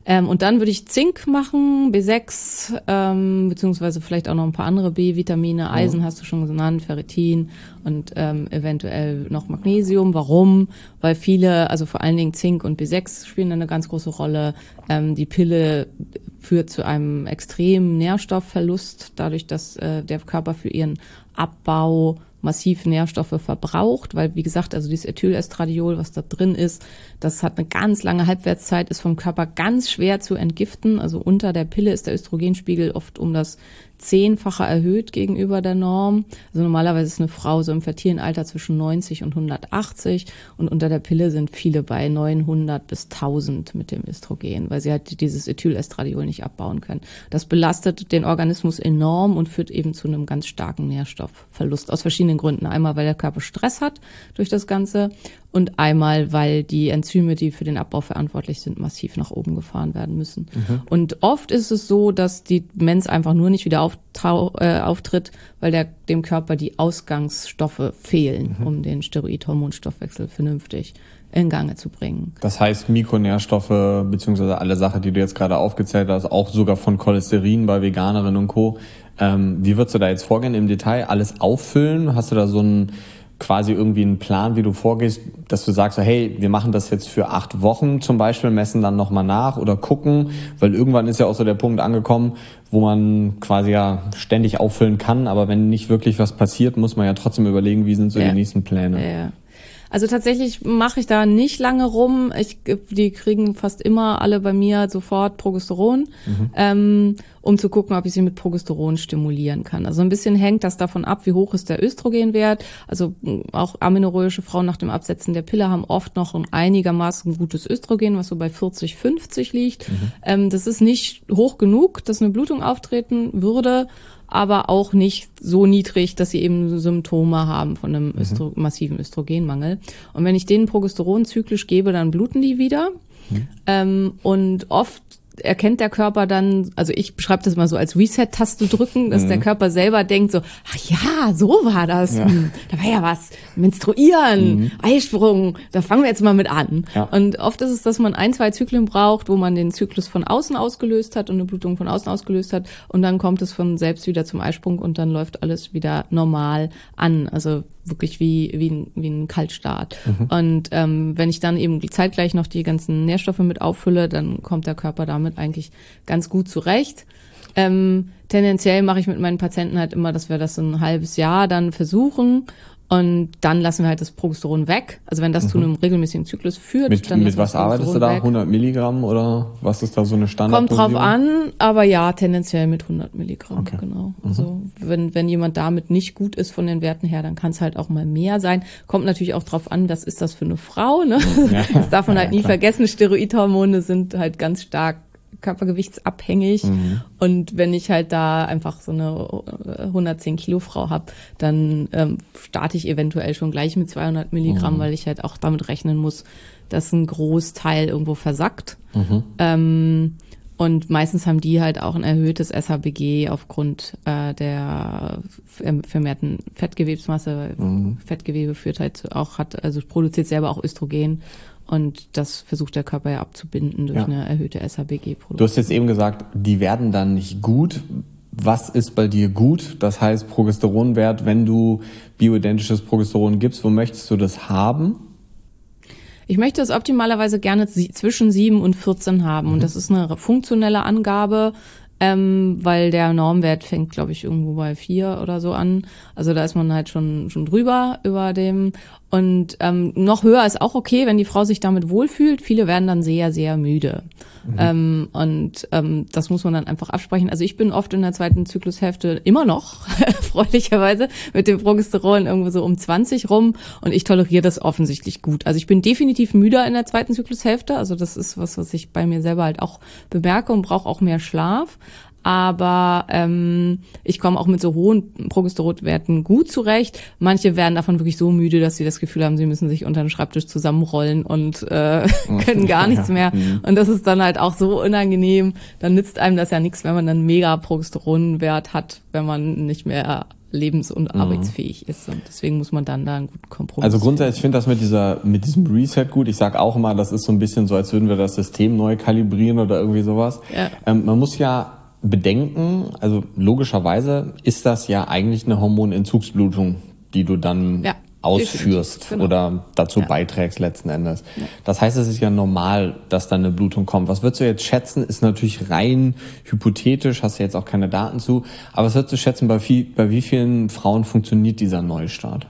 Ähm, und dann würde ich Zink machen, B sechs, ähm, beziehungsweise vielleicht auch noch ein paar andere B-Vitamine, Eisen hast du schon genannt, Ferritin und ähm, eventuell noch Magnesium. Warum? Weil viele, also vor allen Dingen Zink und B sechs spielen eine ganz große Rolle. Ähm, die Pille führt zu einem extremen Nährstoffverlust, dadurch, dass äh, der Körper für ihren Abbau massiv Nährstoffe verbraucht, weil, wie gesagt, also dieses Ethylestradiol, was da drin ist, das hat eine ganz lange Halbwertszeit, ist vom Körper ganz schwer zu entgiften. Also unter der Pille ist der Östrogenspiegel oft um das Zehnfache erhöht gegenüber der Norm. Also normalerweise ist eine Frau so im fertilen Alter zwischen neunzig und hundertachtzig und unter der Pille sind viele bei neunhundert bis tausend mit dem Östrogen, weil sie halt dieses Ethylestradiol nicht abbauen können. Das belastet den Organismus enorm und führt eben zu einem ganz starken Nährstoffverlust aus verschiedenen Gründen. Einmal, weil der Körper Stress hat durch das Ganze und einmal, weil die Enzyme, die für den Abbau verantwortlich sind, massiv nach oben gefahren werden müssen. Mhm. Und oft ist es so, dass die Demenz einfach nur nicht wieder auftau- äh, auftritt, weil der, dem Körper die Ausgangsstoffe fehlen, mhm. um den Steroid-Hormonstoffwechsel vernünftig in Gange zu bringen. Das heißt, Mikronährstoffe beziehungsweise alle Sachen, die du jetzt gerade aufgezählt hast, auch sogar von Cholesterin bei Veganerinnen und Co. Ähm, wie würdest du da jetzt vorgehen im Detail? Alles auffüllen? Hast du da so ein quasi irgendwie einen Plan, wie du vorgehst, dass du sagst, so, hey, wir machen das jetzt für acht Wochen zum Beispiel, messen dann nochmal nach oder gucken, weil irgendwann ist ja auch so der Punkt angekommen, wo man quasi ja ständig auffüllen kann, aber wenn nicht wirklich was passiert, muss man ja trotzdem überlegen, wie sind so ja. die nächsten Pläne. Ja, ja. Also tatsächlich mache ich da nicht lange rum. Ich, die kriegen fast immer alle bei mir sofort Progesteron, mhm. ähm, um zu gucken, ob ich sie mit Progesteron stimulieren kann. Also ein bisschen hängt das davon ab, wie hoch ist der Östrogenwert. Also auch amenorrhoische Frauen nach dem Absetzen der Pille haben oft noch ein einigermaßen gutes Östrogen, was so bei vierzig, fünfzig liegt. Mhm. Ähm, das ist nicht hoch genug, dass eine Blutung auftreten würde, aber auch nicht so niedrig, dass sie eben Symptome haben von einem Östro- mhm. massiven Östrogenmangel. Und wenn ich denen Progesteron zyklisch gebe, dann bluten die wieder. Mhm. Ähm, und oft erkennt der Körper dann, also ich beschreibe das mal so als Reset-Taste drücken, dass mhm. der Körper selber denkt so, ach ja, so war das, ja. hm, da war ja was, Menstruieren, mhm. Eisprung, da fangen wir jetzt mal mit an. Ja. Und oft ist es, dass man ein, zwei Zyklen braucht, wo man den Zyklus von außen ausgelöst hat und eine Blutung von außen ausgelöst hat und dann kommt es von selbst wieder zum Eisprung und dann läuft alles wieder normal an, also wirklich wie wie ein, wie ein Kaltstart. Mhm. Und ähm, wenn ich dann eben zeitgleich noch die ganzen Nährstoffe mit auffülle, dann kommt der Körper damit eigentlich ganz gut zurecht. Ähm, tendenziell mache ich mit meinen Patienten halt immer, dass wir das ein halbes Jahr dann versuchen und dann lassen wir halt das Progesteron weg. Also wenn das mhm. zu einem regelmäßigen Zyklus führt, mit, dann mit was arbeitest du da? Weg. hundert Milligramm oder was ist da so eine Standard? Kommt drauf an, aber ja, tendenziell mit hundert Milligramm, okay. genau. Mhm. Also wenn wenn jemand damit nicht gut ist von den Werten her, dann kann es halt auch mal mehr sein. Kommt natürlich auch drauf an, was ist das für eine Frau, ne? Ja. Das darf man ja, halt nie klar. vergessen. Steroidhormone sind halt ganz stark körpergewichtsabhängig mhm. und wenn ich halt da einfach so eine hundertzehn Kilo Frau habe, dann ähm, starte ich eventuell schon gleich mit zweihundert Milligramm, mhm. weil ich halt auch damit rechnen muss, dass ein Großteil irgendwo versackt. Mhm. Ähm, und meistens haben die halt auch ein erhöhtes S H B G aufgrund äh, der vermehrten Fettgewebsmasse. Mhm. Fettgewebe führt halt auch, hat also produziert selber auch Östrogen. Und das versucht der Körper ja abzubinden durch ja. eine erhöhte S H B G-Produktion. Du hast jetzt eben gesagt, die werden dann nicht gut. Was ist bei dir gut? Das heißt Progesteronwert, wenn du bioidentisches Progesteron gibst, wo möchtest du das haben? Ich möchte es optimalerweise gerne zwischen sieben und vierzehn haben. Mhm. Und das ist eine funktionelle Angabe, ähm, weil der Normwert fängt, glaube ich, irgendwo bei vier oder so an. Also da ist man halt schon schon drüber über dem. Und ähm, noch höher ist auch okay, wenn die Frau sich damit wohlfühlt. Viele werden dann sehr, sehr müde. Mhm. Ähm, und ähm, das muss man dann einfach absprechen. Also ich bin oft in der zweiten Zyklushälfte immer noch, freundlicherweise, mit dem Progesteron irgendwo so um zwanzig rum. Und ich toleriere das offensichtlich gut. Also ich bin definitiv müder in der zweiten Zyklushälfte. Also das ist was, was ich bei mir selber halt auch bemerke und brauche auch mehr Schlaf. Aber ähm, ich komme auch mit so hohen Progesteronwerten gut zurecht. Manche werden davon wirklich so müde, dass sie das Gefühl haben, sie müssen sich unter den Schreibtisch zusammenrollen und äh, können gar nichts mehr. Und das ist dann halt auch so unangenehm. Dann nützt einem das ja nichts, wenn man einen mega Progesteronwert hat, wenn man nicht mehr lebens- und mhm. arbeitsfähig ist. Und deswegen muss man dann da einen guten Kompromiss Also grundsätzlich, ich finde das mit dieser, mit diesem Reset gut. Ich sage auch immer, das ist so ein bisschen so, als würden wir das System neu kalibrieren oder irgendwie sowas. Ja. Ähm, man muss ja bedenken, also logischerweise ist das ja eigentlich eine Hormonentzugsblutung, die du dann ja, ausführst genau. oder dazu ja. beiträgst letzten Endes. Ja. Das heißt, es ist ja normal, dass dann eine Blutung kommt. Was würdest du jetzt schätzen, ist natürlich rein hypothetisch, hast du jetzt auch keine Daten zu, aber was würdest du schätzen, bei wie, bei wie vielen Frauen funktioniert dieser Neustart?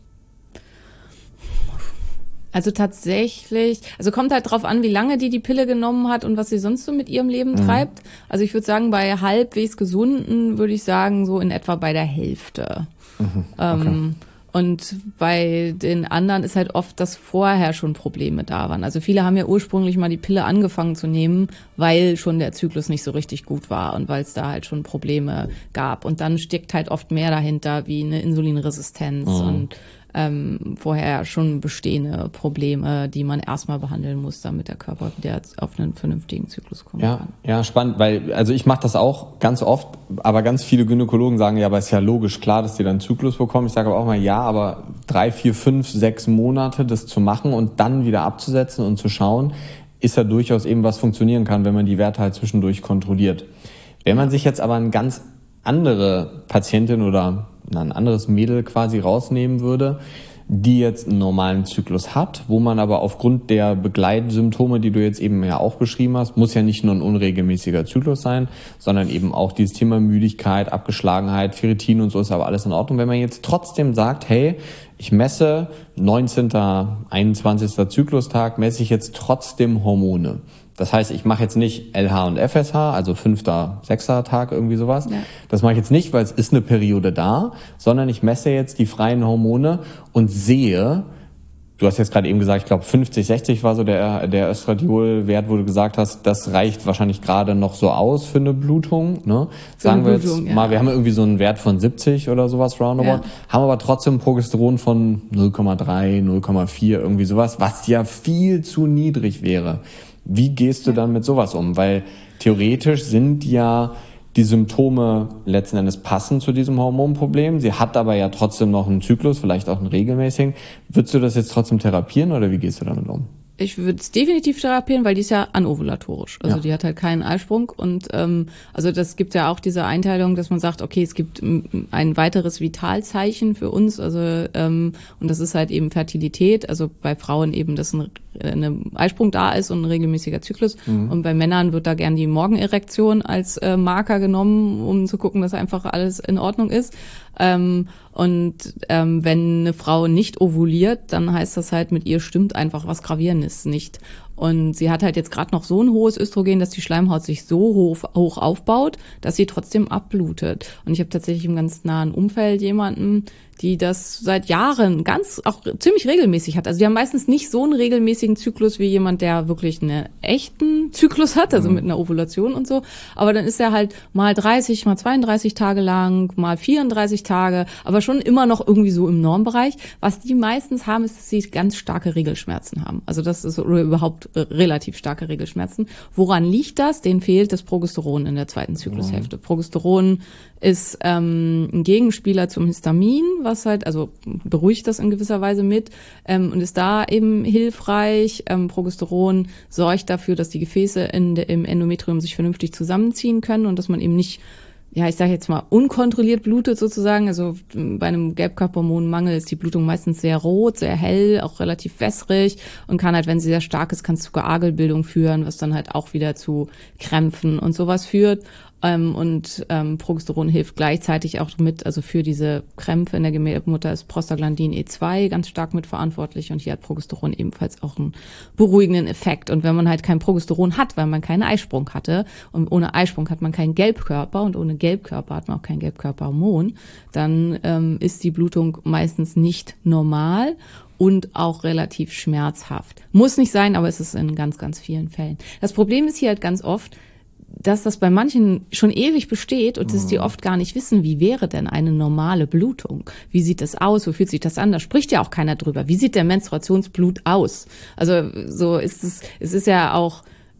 Also tatsächlich, also kommt halt drauf an, wie lange die die Pille genommen hat und was sie sonst so mit ihrem Leben mhm. treibt. Also ich würde sagen, bei halbwegs Gesunden würde ich sagen, so in etwa bei der Hälfte. Mhm. Okay. Ähm, und bei den anderen ist halt oft, dass vorher schon Probleme da waren. Also viele haben ja ursprünglich mal die Pille angefangen zu nehmen, weil schon der Zyklus nicht so richtig gut war und weil es da halt schon Probleme gab. Und dann steckt halt oft mehr dahinter, wie eine Insulinresistenz mhm. und ähm, vorher schon bestehende Probleme, die man erstmal behandeln muss, damit der Körper wieder auf einen vernünftigen Zyklus kommt. Ja, ja, spannend, weil also ich mache das auch ganz oft, aber ganz viele Gynäkologen sagen, ja, aber ist ja logisch, klar, dass die dann Zyklus bekommen. Ich sage aber auch mal, ja, aber drei, vier, fünf, sechs Monate das zu machen und dann wieder abzusetzen und zu schauen, ist ja durchaus eben was funktionieren kann, wenn man die Werte halt zwischendurch kontrolliert. Wenn man sich jetzt aber eine ganz andere Patientin oder ein anderes Mädel quasi rausnehmen würde, die jetzt einen normalen Zyklus hat, wo man aber aufgrund der Begleitsymptome, die du jetzt eben ja auch beschrieben hast, muss ja nicht nur ein unregelmäßiger Zyklus sein, sondern eben auch dieses Thema Müdigkeit, Abgeschlagenheit, Ferritin und so ist aber alles in Ordnung. Wenn man jetzt trotzdem sagt, hey, ich messe neunzehnten, einundzwanzigsten Zyklustag, messe ich jetzt trotzdem Hormone. Das heißt, ich mache jetzt nicht L H und F S H, also fünfter, sechster Tag, irgendwie sowas. Ja. Das mache ich jetzt nicht, weil es ist eine Periode da, sondern ich messe jetzt die freien Hormone und sehe, du hast jetzt gerade eben gesagt, ich glaube fünfzig, sechzig war so der, der Östradiol-Wert, wo du gesagt hast, das reicht wahrscheinlich gerade noch so aus für eine Blutung. Ne? Sagen wir Blutung, jetzt ja. mal, wir haben irgendwie so einen Wert von siebzig oder sowas roundabout, ja. haben aber trotzdem Progesteron von null Komma drei, null Komma vier, irgendwie sowas, was ja viel zu niedrig wäre. Wie gehst du dann mit sowas um? Weil theoretisch sind ja die Symptome letzten Endes passend zu diesem Hormonproblem. Sie hat aber ja trotzdem noch einen Zyklus, vielleicht auch einen regelmäßigen. Würdest du das jetzt trotzdem therapieren oder wie gehst du damit um? Ich würde es definitiv therapieren, weil die ist ja anovulatorisch. Also ja. die hat halt keinen Eisprung. Und ähm, also das gibt ja auch diese Einteilung, dass man sagt, okay, es gibt ein weiteres Vitalzeichen für uns. Also ähm, und das ist halt eben Fertilität. Also bei Frauen eben, dass ein, ein Eisprung da ist und ein regelmäßiger Zyklus. Mhm. Und bei Männern wird da gern die Morgenerektion als äh, Marker genommen, um zu gucken, dass einfach alles in Ordnung ist. Ähm, und ähm, wenn eine Frau nicht ovuliert, dann heißt das halt, mit ihr stimmt einfach was Gravierendes nicht. Und sie hat halt jetzt gerade noch so ein hohes Östrogen, dass die Schleimhaut sich so hoch, hoch aufbaut, dass sie trotzdem abblutet. Und ich habe tatsächlich im ganz nahen Umfeld jemanden, die das seit Jahren ganz, auch ziemlich regelmäßig hat. Also die haben meistens nicht so einen regelmäßigen Zyklus wie jemand, der wirklich einen echten Zyklus hat, also mit einer Ovulation und so. Aber dann ist er halt mal dreißig, mal zweiunddreißig Tage lang, mal vierunddreißig Tage, aber schon immer noch irgendwie so im Normbereich. Was die meistens haben, ist, dass sie ganz starke Regelschmerzen haben. Also das ist oder überhaupt relativ starke Regelschmerzen. Woran liegt das? Denen fehlt das Progesteron in der zweiten Zyklushälfte. Mhm. Progesteron ist ähm, ein Gegenspieler zum Histamin, was halt, also beruhigt das in gewisser Weise mit ähm, und ist da eben hilfreich. Ähm, Progesteron sorgt dafür, dass die Gefäße in de, im Endometrium sich vernünftig zusammenziehen können und dass man eben nicht, ja, ich sage jetzt mal, unkontrolliert blutet sozusagen. Also bei einem Gelbkörperhormonmangel ist die Blutung meistens sehr rot, sehr hell, auch relativ wässrig und kann halt, wenn sie sehr stark ist, kann es zu Agelbildung führen, was dann halt auch wieder zu Krämpfen und sowas führt. Ähm, und ähm, Progesteron hilft gleichzeitig auch mit, also für diese Krämpfe in der Gebärmutter ist Prostaglandin E zwei ganz stark mitverantwortlich und hier hat Progesteron ebenfalls auch einen beruhigenden Effekt. Und wenn man halt kein Progesteron hat, weil man keinen Eisprung hatte und ohne Eisprung hat man keinen Gelbkörper und ohne Gelbkörper hat man auch kein Gelbkörperhormon, dann ähm, ist die Blutung meistens nicht normal und auch relativ schmerzhaft. Muss nicht sein, aber es ist in ganz, ganz vielen Fällen. Das Problem ist hier halt ganz oft, dass das bei manchen schon ewig besteht und dass die oft gar nicht wissen, wie wäre denn eine normale Blutung? Wie sieht das aus? Wo fühlt sich das an? Da spricht ja auch keiner drüber. Wie sieht der Menstruationsblut aus? Also so ist es, es ist ja auch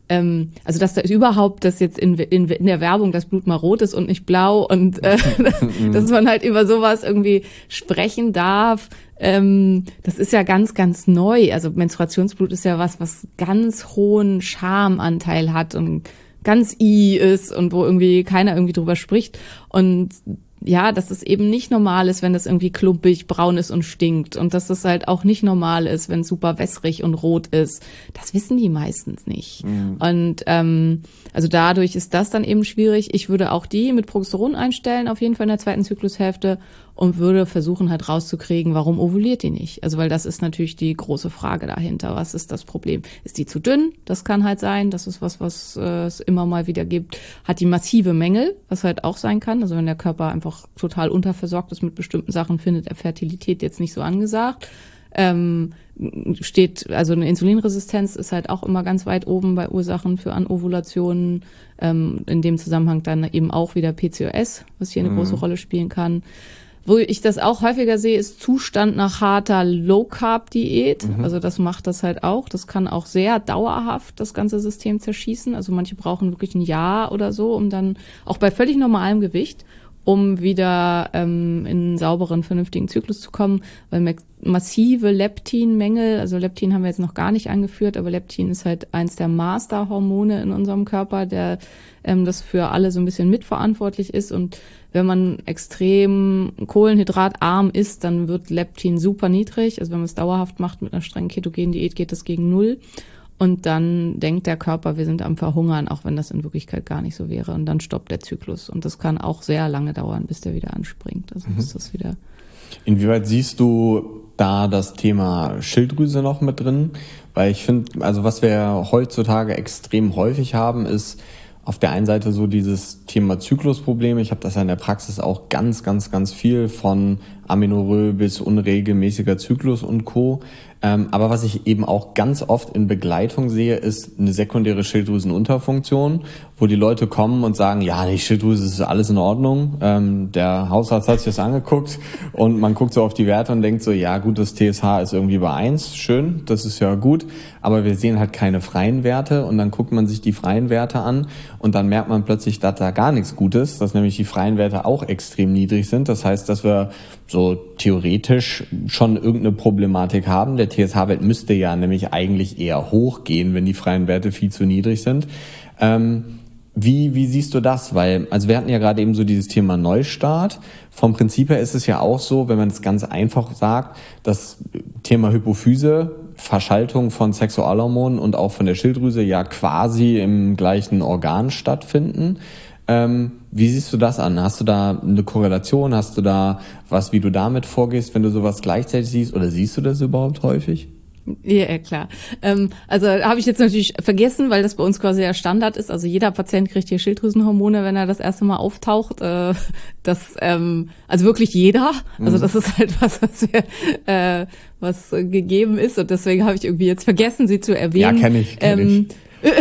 ähm, also dass da überhaupt, dass jetzt in, in, in der Werbung das Blut mal rot ist und nicht blau und äh, dass man halt über sowas irgendwie sprechen darf, ähm, das ist ja ganz, ganz neu. Also Menstruationsblut ist ja was, was ganz hohen Schamanteil hat und ganz i ist und wo irgendwie keiner irgendwie drüber spricht. Und ja, dass es eben nicht normal ist, wenn das irgendwie klumpig, braun ist und stinkt. Und dass das halt auch nicht normal ist, wenn es super wässrig und rot ist. Das wissen die meistens nicht. Mhm. Und ähm, also dadurch ist das dann eben schwierig. Ich würde auch die mit Progesteron einstellen, auf jeden Fall in der zweiten Zyklushälfte, und würde versuchen halt rauszukriegen, warum ovuliert die nicht? Also weil das ist natürlich die große Frage dahinter. Was ist das Problem? Ist die zu dünn? Das kann halt sein. Das ist was, was äh, es immer mal wieder gibt. Hat die massive Mängel, was halt auch sein kann. Also wenn der Körper einfach total unterversorgt ist mit bestimmten Sachen, findet er Fertilität jetzt nicht so angesagt. Ähm, steht, also eine Insulinresistenz ist halt auch immer ganz weit oben bei Ursachen für Anovulationen. Ähm, in dem Zusammenhang dann eben auch wieder P C O S, was hier eine mhm. große Rolle spielen kann. Wo ich das auch häufiger sehe, ist Zustand nach harter Low-Carb-Diät. Mhm. Also das macht das halt auch. Das kann auch sehr dauerhaft das ganze System zerschießen. Also manche brauchen wirklich ein Jahr oder so, um dann auch bei völlig normalem Gewicht, um wieder ähm, in einen sauberen, vernünftigen Zyklus zu kommen, weil massive Leptinmängel, also Leptin haben wir jetzt noch gar nicht angeführt, aber Leptin ist halt eins der Masterhormone in unserem Körper, der ähm, das für alle so ein bisschen mitverantwortlich ist. Und wenn man extrem kohlenhydratarm ist, dann wird Leptin super niedrig. Also wenn man es dauerhaft macht mit einer strengen ketogenen Diät, geht das gegen null. Und dann denkt der Körper, wir sind am Verhungern, auch wenn das in Wirklichkeit gar nicht so wäre. Und dann stoppt der Zyklus. Und das kann auch sehr lange dauern, bis der wieder anspringt. Also mhm. ist das wieder. Inwieweit siehst du da das Thema Schilddrüse noch mit drin? Weil ich finde, also was wir heutzutage extrem häufig haben, ist auf der einen Seite so dieses Thema Zyklusprobleme. Ich habe das ja in der Praxis auch ganz, ganz, ganz viel von Amenorrhoe bis unregelmäßiger Zyklus und Co. Ähm, aber was ich eben auch ganz oft in Begleitung sehe, ist eine sekundäre Schilddrüsenunterfunktion, wo die Leute kommen und sagen, ja, die Schilddrüse ist alles in Ordnung. Ähm, der Hausarzt hat sich das angeguckt und man guckt so auf die Werte und denkt so, ja gut, das T S H ist irgendwie bei eins, schön, das ist ja gut, aber wir sehen halt keine freien Werte und dann guckt man sich die freien Werte an und dann merkt man plötzlich, dass da gar nichts gut ist, dass nämlich die freien Werte auch extrem niedrig sind. Das heißt, dass wir so theoretisch schon irgendeine Problematik haben. Der T S H-Wert müsste ja nämlich eigentlich eher hochgehen, wenn die freien Werte viel zu niedrig sind. Ähm, wie, wie siehst du das? Weil, also wir hatten ja gerade eben so dieses Thema Neustart. Vom Prinzip her ist es ja auch so, wenn man es ganz einfach sagt, das Thema Hypophyse, Verschaltung von Sexualhormonen und auch von der Schilddrüse ja quasi im gleichen Organ stattfinden. Ähm, wie siehst du das an? Hast du da eine Korrelation? Hast du da was, wie du damit vorgehst, wenn du sowas gleichzeitig siehst? Oder siehst du das überhaupt häufig? Ja, klar. Ähm, also habe ich jetzt natürlich vergessen, weil das bei uns quasi der Standard ist. Also jeder Patient kriegt hier Schilddrüsenhormone, wenn er das erste Mal auftaucht. Äh, das, ähm, also wirklich jeder. Also das ist halt was, was, wir, äh, was gegeben ist. Und deswegen habe ich irgendwie jetzt vergessen, sie zu erwähnen. Ja, kenne ich, kenn ich. Ähm,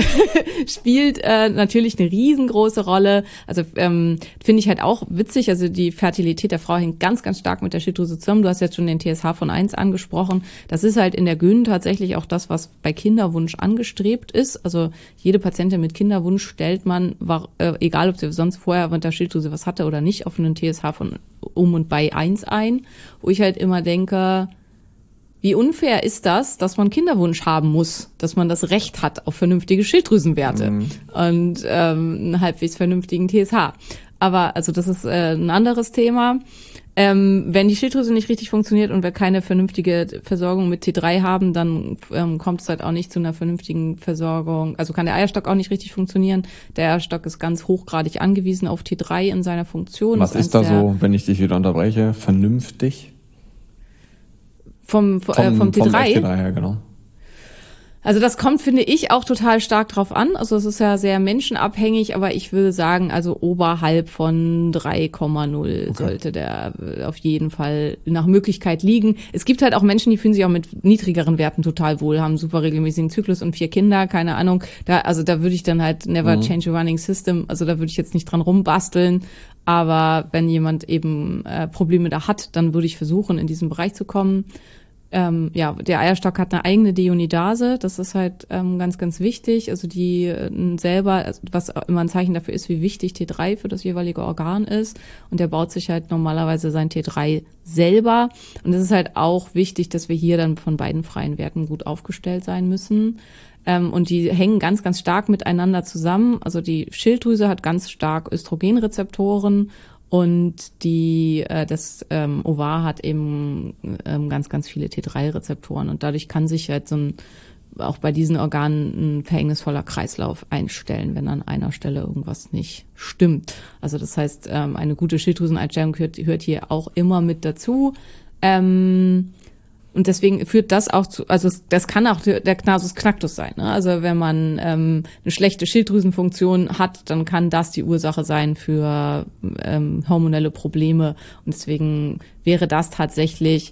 spielt äh, natürlich eine riesengroße Rolle. Also ähm, finde ich halt auch witzig. Also die Fertilität der Frau hängt ganz, ganz stark mit der Schilddrüse zusammen. Du hast jetzt schon den T S H von eins angesprochen. Das ist halt in der Gyn tatsächlich auch das, was bei Kinderwunsch angestrebt ist. Also jede Patientin mit Kinderwunsch stellt man, war, äh, egal ob sie sonst vorher mit der Schilddrüse was hatte oder nicht, auf einen T S H von um und bei eins ein. Wo ich halt immer denke, wie unfair ist das, dass man Kinderwunsch haben muss, dass man das Recht hat auf vernünftige Schilddrüsenwerte mhm. und ähm, einen halbwegs vernünftigen T S H. Aber also das ist äh, ein anderes Thema. Ähm, wenn die Schilddrüse nicht richtig funktioniert und wir keine vernünftige Versorgung mit T drei haben, dann ähm, kommt es halt auch nicht zu einer vernünftigen Versorgung. Also kann der Eierstock auch nicht richtig funktionieren. Der Eierstock ist ganz hochgradig angewiesen auf T drei in seiner Funktion. Was ist da so, wenn ich dich wieder unterbreche, vernünftig? Vom, vom, äh, vom T drei? Vom T drei, ja, genau. Also das kommt, finde ich, auch total stark drauf an. Also es ist ja sehr menschenabhängig, aber ich würde sagen, also oberhalb von drei Komma null okay. sollte der auf jeden Fall nach Möglichkeit liegen. Es gibt halt auch Menschen, die fühlen sich auch mit niedrigeren Werten total wohl, haben super regelmäßigen Zyklus und vier Kinder, keine Ahnung. Da, also da würde ich dann halt never mhm. change a running system. Also da würde ich jetzt nicht dran rumbasteln. Aber wenn jemand eben äh, Probleme da hat, dann würde ich versuchen, in diesen Bereich zu kommen. Ähm, ja, der Eierstock hat eine eigene Deionidase, das ist halt ähm, ganz, ganz wichtig. Also die äh, selber, was immer ein Zeichen dafür ist, wie wichtig T drei für das jeweilige Organ ist. Und der baut sich halt normalerweise sein T drei selber. Und es ist halt auch wichtig, dass wir hier dann von beiden freien Werten gut aufgestellt sein müssen. Ähm, und die hängen ganz, ganz stark miteinander zusammen. Also die Schilddrüse hat ganz stark Östrogenrezeptoren. Und die äh, das ähm, Ovar hat eben ähm, ganz, ganz viele T drei Rezeptoren. Und dadurch kann sich halt so ein, auch bei diesen Organen ein verhängnisvoller Kreislauf einstellen, wenn an einer Stelle irgendwas nicht stimmt. Also das heißt, ähm, eine gute Schilddrüseneinstellung gehört, gehört hier auch immer mit dazu. Ähm, Und deswegen führt das auch zu, also das kann auch der Knasus Knacktus sein. Ne? Also wenn man ähm, eine schlechte Schilddrüsenfunktion hat, dann kann das die Ursache sein für ähm, hormonelle Probleme. Und deswegen wäre das tatsächlich,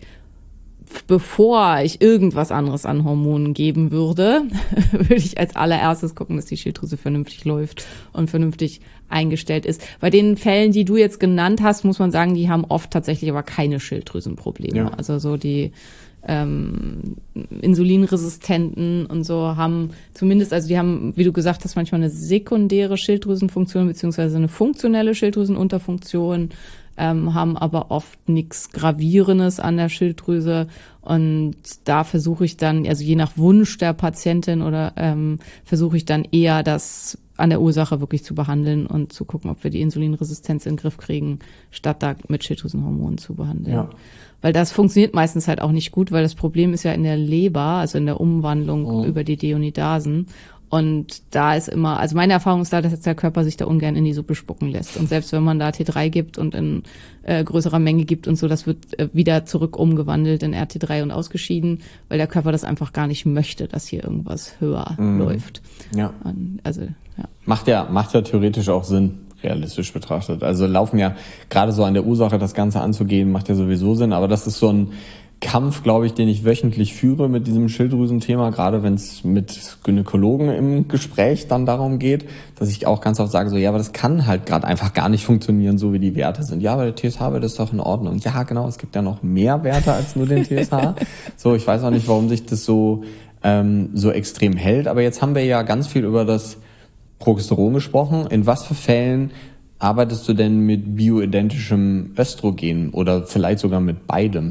bevor ich irgendwas anderes an Hormonen geben würde, würde ich als allererstes gucken, dass die Schilddrüse vernünftig läuft und vernünftig eingestellt ist. Bei den Fällen, die du jetzt genannt hast, muss man sagen, die haben oft tatsächlich aber keine Schilddrüsenprobleme. Ja. Also so die ähm, Insulinresistenten und so haben zumindest, also die haben, wie du gesagt hast, manchmal eine sekundäre Schilddrüsenfunktion beziehungsweise eine funktionelle Schilddrüsenunterfunktion, ähm, haben aber oft nichts Gravierendes an der Schilddrüse. Und da versuche ich dann, also je nach Wunsch der Patientin oder ähm, versuche ich dann eher das an der Ursache wirklich zu behandeln und zu gucken, ob wir die Insulinresistenz in den Griff kriegen, statt da mit Schilddrüsenhormonen zu behandeln. Ja. Weil das funktioniert meistens halt auch nicht gut, weil das Problem ist ja in der Leber, also in der Umwandlung oh. über die Deonidasen. Und da ist immer, also meine Erfahrung ist da, dass der Körper sich da ungern in die Suppe spucken lässt. Und selbst wenn man da T drei gibt und in äh, größerer Menge gibt und so, das wird äh, wieder zurück umgewandelt in R T drei und ausgeschieden, weil der Körper das einfach gar nicht möchte, dass hier irgendwas höher mhm. läuft. Ja. Und also, ja. Macht ja, macht ja theoretisch auch Sinn, realistisch betrachtet. Also laufen ja gerade so an der Ursache, das Ganze anzugehen, macht ja sowieso Sinn. Aber das ist so ein Kampf, glaube ich, den ich wöchentlich führe mit diesem Schilddrüsenthema, gerade wenn es mit Gynäkologen im Gespräch dann darum geht, dass ich auch ganz oft sage, so ja, aber das kann halt gerade einfach gar nicht funktionieren, so wie die Werte sind. Ja, aber der T S H-Wert ist doch in Ordnung. Ja, genau, es gibt ja noch mehr Werte als nur den T S H. So, ich weiß auch nicht, warum sich das so ähm, so extrem hält, aber jetzt haben wir ja ganz viel über das Progesteron gesprochen. In was für Fällen arbeitest du denn mit bioidentischem Östrogen oder vielleicht sogar mit beidem?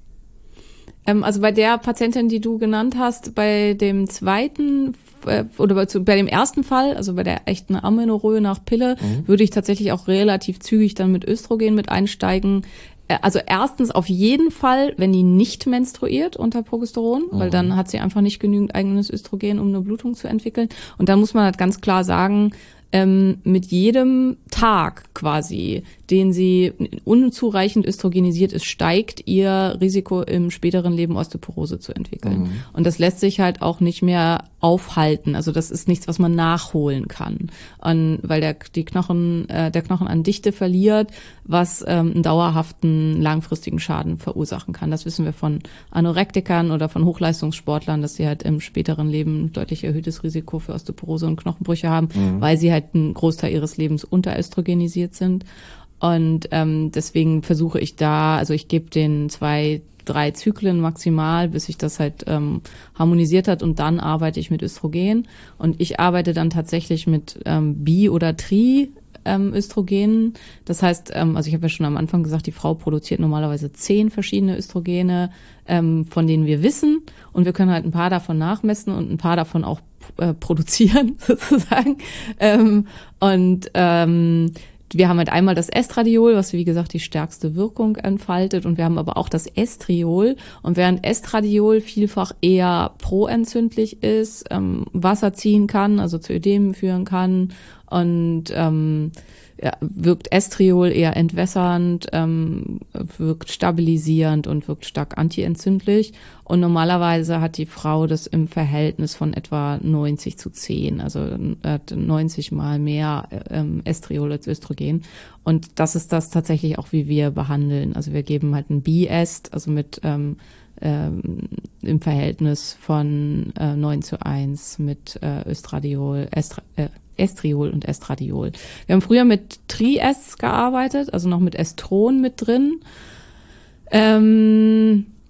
Also bei der Patientin, die du genannt hast, bei dem zweiten äh, oder bei, bei dem ersten Fall, also bei der echten Amenorrhoe nach Pille, mhm. würde ich tatsächlich auch relativ zügig dann mit Östrogen mit einsteigen. Also erstens auf jeden Fall, wenn die nicht menstruiert unter Progesteron, mhm. weil dann hat sie einfach nicht genügend eigenes Östrogen, um eine Blutung zu entwickeln. Und dann muss man halt ganz klar sagen, ähm, mit jedem Tag quasi, den sie unzureichend östrogenisiert ist, steigt ihr Risiko im späteren Leben Osteoporose zu entwickeln. Mhm. Und das lässt sich halt auch nicht mehr aufhalten. Also das ist nichts, was man nachholen kann. Und weil der die Knochen äh, der Knochen an Dichte verliert, was ähm, einen dauerhaften langfristigen Schaden verursachen kann. Das wissen wir von Anorektikern oder von Hochleistungssportlern, dass sie halt im späteren Leben ein deutlich erhöhtes Risiko für Osteoporose und Knochenbrüche haben, mhm. weil sie halt einen Großteil ihres Lebens unteröstrogenisiert sind. Und ähm, deswegen versuche ich da, also ich gebe den zwei, drei Zyklen maximal, bis sich das halt ähm, harmonisiert hat, und dann arbeite ich mit Östrogen. Und ich arbeite dann tatsächlich mit ähm, Bi- oder Tri- ähm, Östrogenen. Das heißt, ähm, also ich habe ja schon am Anfang gesagt, die Frau produziert normalerweise zehn verschiedene Östrogene, ähm, von denen wir wissen. Und wir können halt ein paar davon nachmessen und ein paar davon auch äh, produzieren, sozusagen. Ähm, und ähm, wir haben halt einmal das Estradiol, was wie gesagt die stärkste Wirkung entfaltet, und wir haben aber auch das Estriol. Und während Estradiol vielfach eher proentzündlich ist, ähm, Wasser ziehen kann, also zu Ödemen führen kann, und ähm, ja, wirkt Estriol eher entwässernd, ähm, wirkt stabilisierend und wirkt stark antientzündlich. Und normalerweise hat die Frau das im Verhältnis von etwa neunzig zu zehn, also hat neunzig mal mehr ähm, Estriol als Östrogen. Und das ist das tatsächlich auch, wie wir behandeln. Also wir geben halt ein Biest, also mit ähm, ähm, im Verhältnis von äh, neun zu eins mit äh, Östradiol, Estra, äh, Estriol und Estradiol. Wir haben früher mit Tri-Es gearbeitet, also noch mit Estron mit drin. Ähm,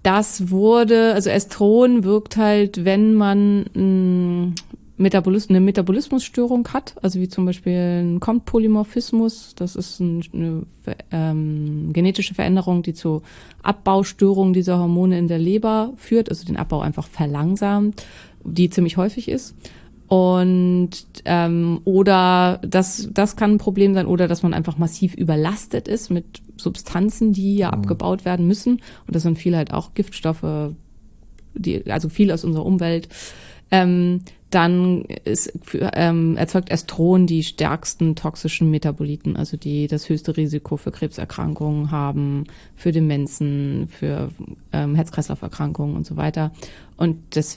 das wurde, also Estron wirkt halt, wenn man mh, Metabolis- eine Metabolismusstörung hat, also wie zum Beispiel ein C O M T-Polymorphismus, das ist ein, eine ähm, genetische Veränderung, die zu Abbaustörungen dieser Hormone in der Leber führt, also den Abbau einfach verlangsamt, die ziemlich häufig ist. Und ähm, oder das das kann ein Problem sein, oder dass man einfach massiv überlastet ist mit Substanzen, die ja mhm. abgebaut werden müssen. Und das sind viel halt auch Giftstoffe, die also viel aus unserer Umwelt. Ähm, dann ist, ähm, erzeugt Estron die stärksten toxischen Metaboliten, also die das höchste Risiko für Krebserkrankungen haben, für Demenzen, für ähm, Herz-Kreislauf-Erkrankungen und so weiter. Und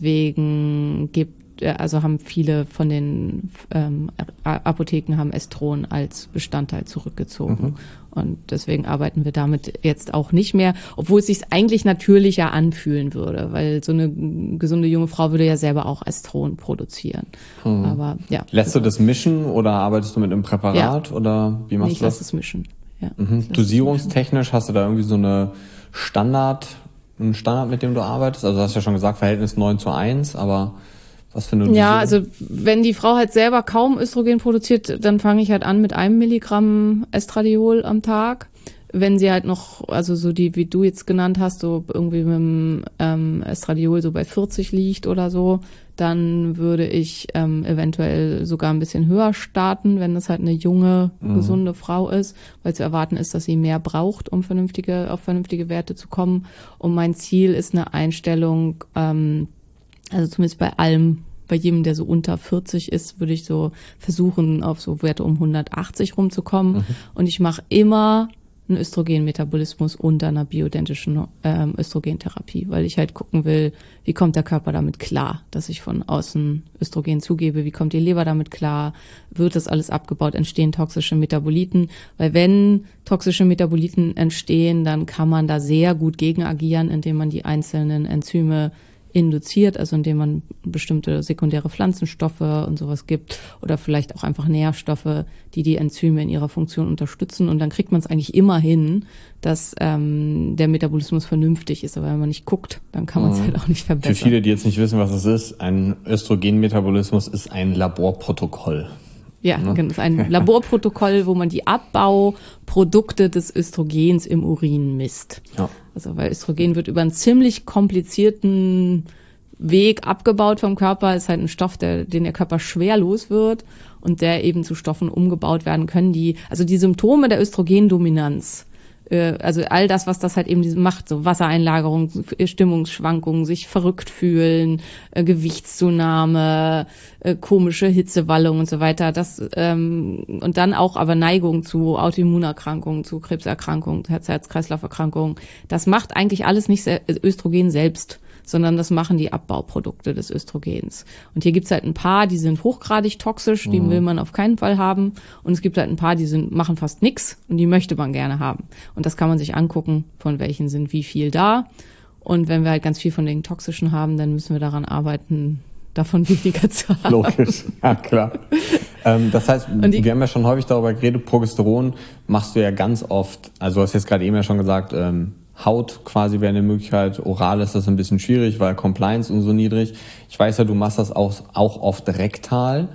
deswegen gibt also haben viele von den ähm, Apotheken haben Estron als Bestandteil zurückgezogen. Mhm. Und deswegen arbeiten wir damit jetzt auch nicht mehr, obwohl es sich eigentlich natürlicher anfühlen würde, weil so eine gesunde junge Frau würde ja selber auch Estron produzieren. Mhm. Aber ja. Lässt also, du das mischen oder arbeitest du mit einem Präparat ja. oder wie machst nee, ich du das? Ich lasse es mischen. Ja, mhm. Dosierungstechnisch hast du da irgendwie so eine Standard, einen Standard, mit dem du arbeitest? Also du hast ja schon gesagt, Verhältnis neun zu eins, aber was für eine Dosierung? Ja, also wenn die Frau halt selber kaum Östrogen produziert, dann fange ich halt an mit einem Milligramm Estradiol am Tag. Wenn sie halt noch, also so die, wie du jetzt genannt hast, so irgendwie mit dem ähm, Estradiol so bei vierzig liegt oder so, dann würde ich ähm, eventuell sogar ein bisschen höher starten, wenn das halt eine junge, mhm. gesunde Frau ist, weil zu erwarten ist, dass sie mehr braucht, um vernünftige, auf vernünftige Werte zu kommen. Und mein Ziel ist eine Einstellung, ähm, also zumindest bei allem, bei jedem, der so unter vierzig ist, würde ich so versuchen, auf so Werte um hundertachtzig rumzukommen. Mhm. Und ich mache immer einen Östrogenmetabolismus unter einer bioidentischen ähm, Östrogentherapie, weil ich halt gucken will, wie kommt der Körper damit klar, dass ich von außen Östrogen zugebe, wie kommt die Leber damit klar, wird das alles abgebaut, entstehen toxische Metaboliten, weil wenn toxische Metaboliten entstehen, dann kann man da sehr gut gegen agieren, indem man die einzelnen Enzyme induziert, also indem man bestimmte sekundäre Pflanzenstoffe und sowas gibt oder vielleicht auch einfach Nährstoffe, die die Enzyme in ihrer Funktion unterstützen, und dann kriegt man es eigentlich immer hin, dass ähm, der Metabolismus vernünftig ist, aber wenn man nicht guckt, dann kann man es mhm. halt auch nicht verbessern. Für viele, die jetzt nicht wissen, was es ist, ein Östrogenmetabolismus ist ein Laborprotokoll. Ja, ne? Das ist ein Laborprotokoll, wo man die Abbauprodukte des Östrogens im Urin misst. Ja. Also weil Östrogen wird über einen ziemlich komplizierten Weg abgebaut vom Körper, ist halt ein Stoff, der, den der Körper schwer los wird und der eben zu Stoffen umgebaut werden können, die, also die Symptome der Östrogendominanz, also all das, was das halt eben macht, so Wassereinlagerung, Stimmungsschwankungen, sich verrückt fühlen, äh, Gewichtszunahme, äh, komische Hitzewallung und so weiter, das ähm, und dann auch aber Neigung zu Autoimmunerkrankungen, zu Krebserkrankungen, Herz-Kreislauf-Erkrankungen, das macht eigentlich alles nicht Östrogen selbst, sondern das machen die Abbauprodukte des Östrogens. Und hier gibt's halt ein paar, die sind hochgradig toxisch, die mhm. will man auf keinen Fall haben. Und es gibt halt ein paar, die sind machen fast nix und die möchte man gerne haben. Und das kann man sich angucken, von welchen sind wie viel da. Und wenn wir halt ganz viel von den toxischen haben, dann müssen wir daran arbeiten, davon weniger zu haben. Logisch, ja klar. ähm, das heißt, die, wir haben ja schon häufig darüber geredet, Progesteron machst du ja ganz oft, also du hast jetzt gerade eben ja schon gesagt, ähm, Haut quasi wäre eine Möglichkeit, oral ist das ein bisschen schwierig, weil Compliance und so niedrig. Ich weiß ja, du machst das auch, auch oft rektal.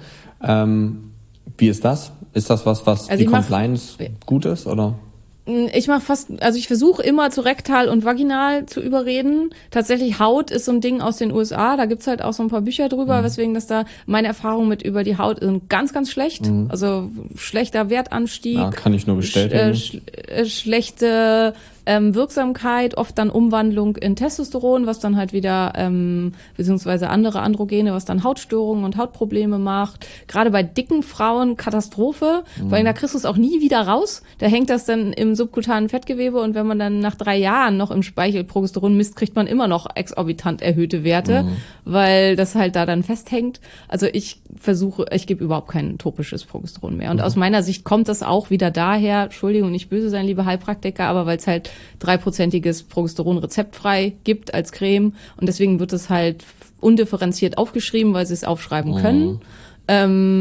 Ähm, wie ist das? Ist das was, was also die Compliance mach, gut ist, oder? Ich mache fast, also ich versuche immer zu rektal und vaginal zu überreden. Tatsächlich Haut ist so ein Ding aus den U S A, da gibt's halt auch so ein paar Bücher drüber, mhm. weswegen das da, meine Erfahrungen mit über die Haut sind ganz, ganz schlecht. Mhm. Also schlechter Wertanstieg. Ja, kann ich nur bestätigen. Sch äh, sch schlechte ähm, Wirksamkeit, oft dann Umwandlung in Testosteron, was dann halt wieder, ähm, beziehungsweise andere Androgene, was dann Hautstörungen und Hautprobleme macht. Gerade bei dicken Frauen Katastrophe, mhm. weil da kriegst du es auch nie wieder raus. Da hängt das dann im subkutanen Fettgewebe, und wenn man dann nach drei Jahren noch im Speichel Progesteron misst, kriegt man immer noch exorbitant erhöhte Werte, mhm. weil das halt da dann festhängt. Also ich versuche, ich gebe überhaupt kein topisches Progesteron mehr. Und mhm. aus meiner Sicht kommt das auch wieder daher, Entschuldigung, nicht böse sein, liebe Heilpraktiker, aber weil es halt dreiprozentiges Progesteron rezeptfrei gibt als Creme, und deswegen wird es halt undifferenziert aufgeschrieben, weil sie es aufschreiben können. Mhm. Ähm,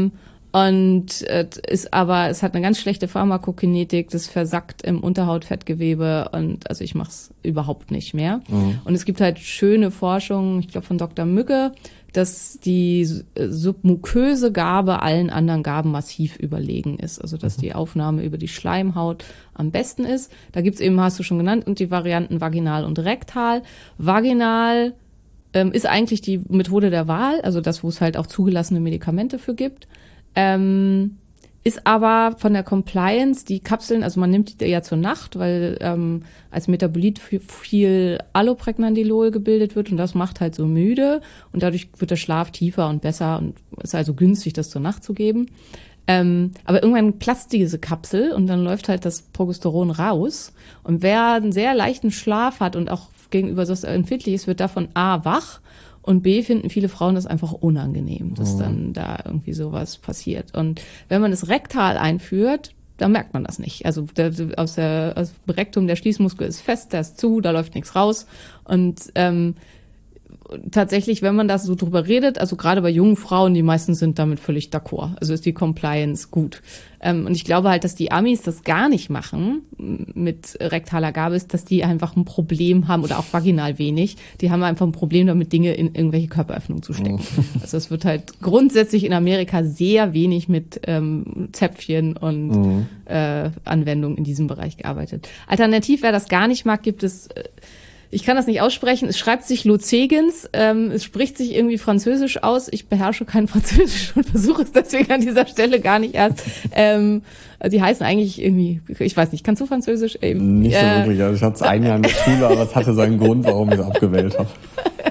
Und äh, ist aber, es hat eine ganz schlechte Pharmakokinetik, das versackt im Unterhautfettgewebe und also ich mache es überhaupt nicht mehr. Mhm. Und es gibt halt schöne Forschung, ich glaube von Doktor Mügge, dass die submuköse Gabe allen anderen Gaben massiv überlegen ist. Also dass mhm. die Aufnahme über die Schleimhaut am besten ist. Da gibt's eben, hast du schon genannt, und die Varianten vaginal und rektal. Vaginal ähm, ist eigentlich die Methode der Wahl, also das, wo es halt auch zugelassene Medikamente für gibt. Ähm, ist aber von der Compliance, die Kapseln, also man nimmt die ja zur Nacht, weil ähm, als Metabolit viel Allopregnandilol gebildet wird und das macht halt so müde und dadurch wird der Schlaf tiefer und besser und ist also günstig, das zur Nacht zu geben. Ähm, aber irgendwann platzt diese Kapsel und dann läuft halt das Progesteron raus und wer einen sehr leichten Schlaf hat und auch gegenüber so empfindlich ist, wird davon A wach. Und B, finden viele Frauen das einfach unangenehm, dass oh. dann da irgendwie sowas passiert. Und wenn man es rektal einführt, dann merkt man das nicht. Also der, aus der aus dem Rektum, der Schließmuskel ist fest, der ist zu, da läuft nichts raus. Und ähm, tatsächlich, wenn man da so drüber redet, also gerade bei jungen Frauen, die meisten sind damit völlig d'accord. Also ist die Compliance gut. Ähm, und ich glaube halt, dass die Amis das gar nicht machen mit rektaler Gabe, ist, dass die einfach ein Problem haben oder auch vaginal wenig. Die haben einfach ein Problem damit, Dinge in irgendwelche Körperöffnungen zu stecken. Oh. Also es wird halt grundsätzlich in Amerika sehr wenig mit ähm, Zäpfchen und oh. äh, Anwendungen in diesem Bereich gearbeitet. Alternativ, wer das gar nicht mag, gibt es äh, ich kann das nicht aussprechen. Es schreibt sich Lozegens. Ähm, es spricht sich irgendwie französisch aus. Ich beherrsche kein Französisch und versuche es deswegen an dieser Stelle gar nicht erst. Ähm, die heißen eigentlich irgendwie, ich weiß nicht, kannst du Französisch? Ähm, nicht so äh, wirklich. Also ich hatte es ein Jahr in der Schule, aber es hatte seinen Grund, warum ich es abgewählt habe.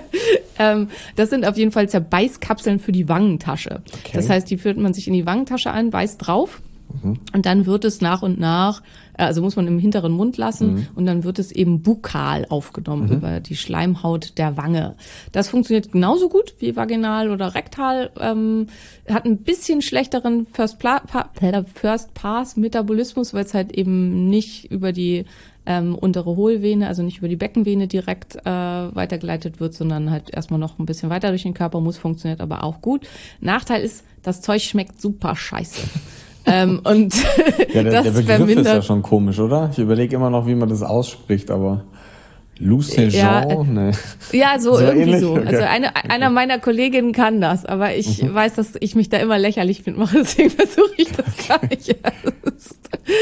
Ähm, das sind auf jeden Fall Zerbeißkapseln für die Wangentasche. Okay. Das heißt, die führt man sich in die Wangentasche ein, beißt drauf. Mhm. Und dann wird es nach und nach, also muss man im hinteren Mund lassen mhm. und dann wird es eben bukal aufgenommen mhm. über die Schleimhaut der Wange. Das funktioniert genauso gut wie vaginal oder rektal, ähm, hat ein bisschen schlechteren First, Pla- pa- First Pass Metabolismus, weil es halt eben nicht über die ähm, untere Hohlvene, also nicht über die Beckenvene direkt äh, weitergeleitet wird, sondern halt erstmal noch ein bisschen weiter durch den Körper muss, funktioniert aber auch gut. Nachteil ist, das Zeug schmeckt super scheiße. ähm, und ja, der, das der Begriff vermindert, ist ja schon komisch, oder? Ich überlege immer noch, wie man das ausspricht, aber Lucien, ja, nee. Ja, so, so irgendwie ähnlich? So. Okay. Also eine, okay. einer meiner Kolleginnen kann das, aber ich mhm. weiß, dass ich mich da immer lächerlich mitmache, deswegen versuche ich das okay. gar nicht erst.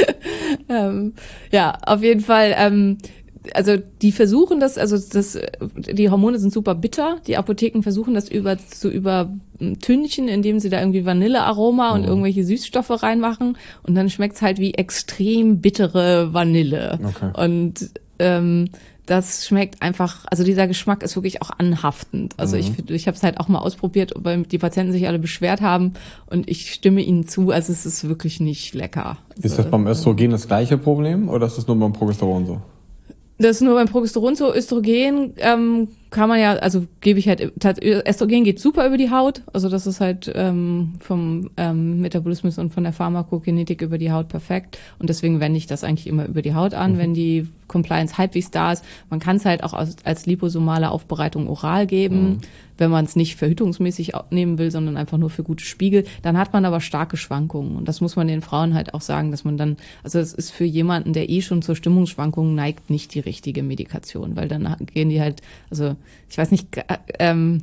ähm, ja, auf jeden Fall, ähm, also die versuchen das, also das, die Hormone sind super bitter. Die Apotheken versuchen das über zu übertünchen, indem sie da irgendwie Vanillearoma und oh. irgendwelche Süßstoffe reinmachen und dann schmeckt's halt wie extrem bittere Vanille. Okay. Und ähm, das schmeckt einfach, also dieser Geschmack ist wirklich auch anhaftend. Also mhm. ich ich habe es halt auch mal ausprobiert, weil die Patienten sich alle beschwert haben und ich stimme ihnen zu, also es ist wirklich nicht lecker. Ist also, das beim Östrogen das gleiche Problem oder ist das nur beim Progesteron so? Das ist nur beim Progesteron so. Östrogen ähm, kann man ja, also gebe ich halt, Östrogen geht super über die Haut. Also das ist halt ähm, vom ähm, Metabolismus und von der Pharmakokinetik über die Haut perfekt. Und deswegen wende ich das eigentlich immer über die Haut an, mhm. wenn die Compliance halbwegs da ist. Man kann es halt auch als, als liposomale Aufbereitung oral geben, mhm. wenn man es nicht verhütungsmäßig nehmen will, sondern einfach nur für gute Spiegel. Dann hat man aber starke Schwankungen. Und das muss man den Frauen halt auch sagen, dass man dann, also es ist für jemanden, der eh schon zur Stimmungsschwankungen neigt, nicht die richtige Medikation, weil dann gehen die halt, also ich weiß nicht, ähm,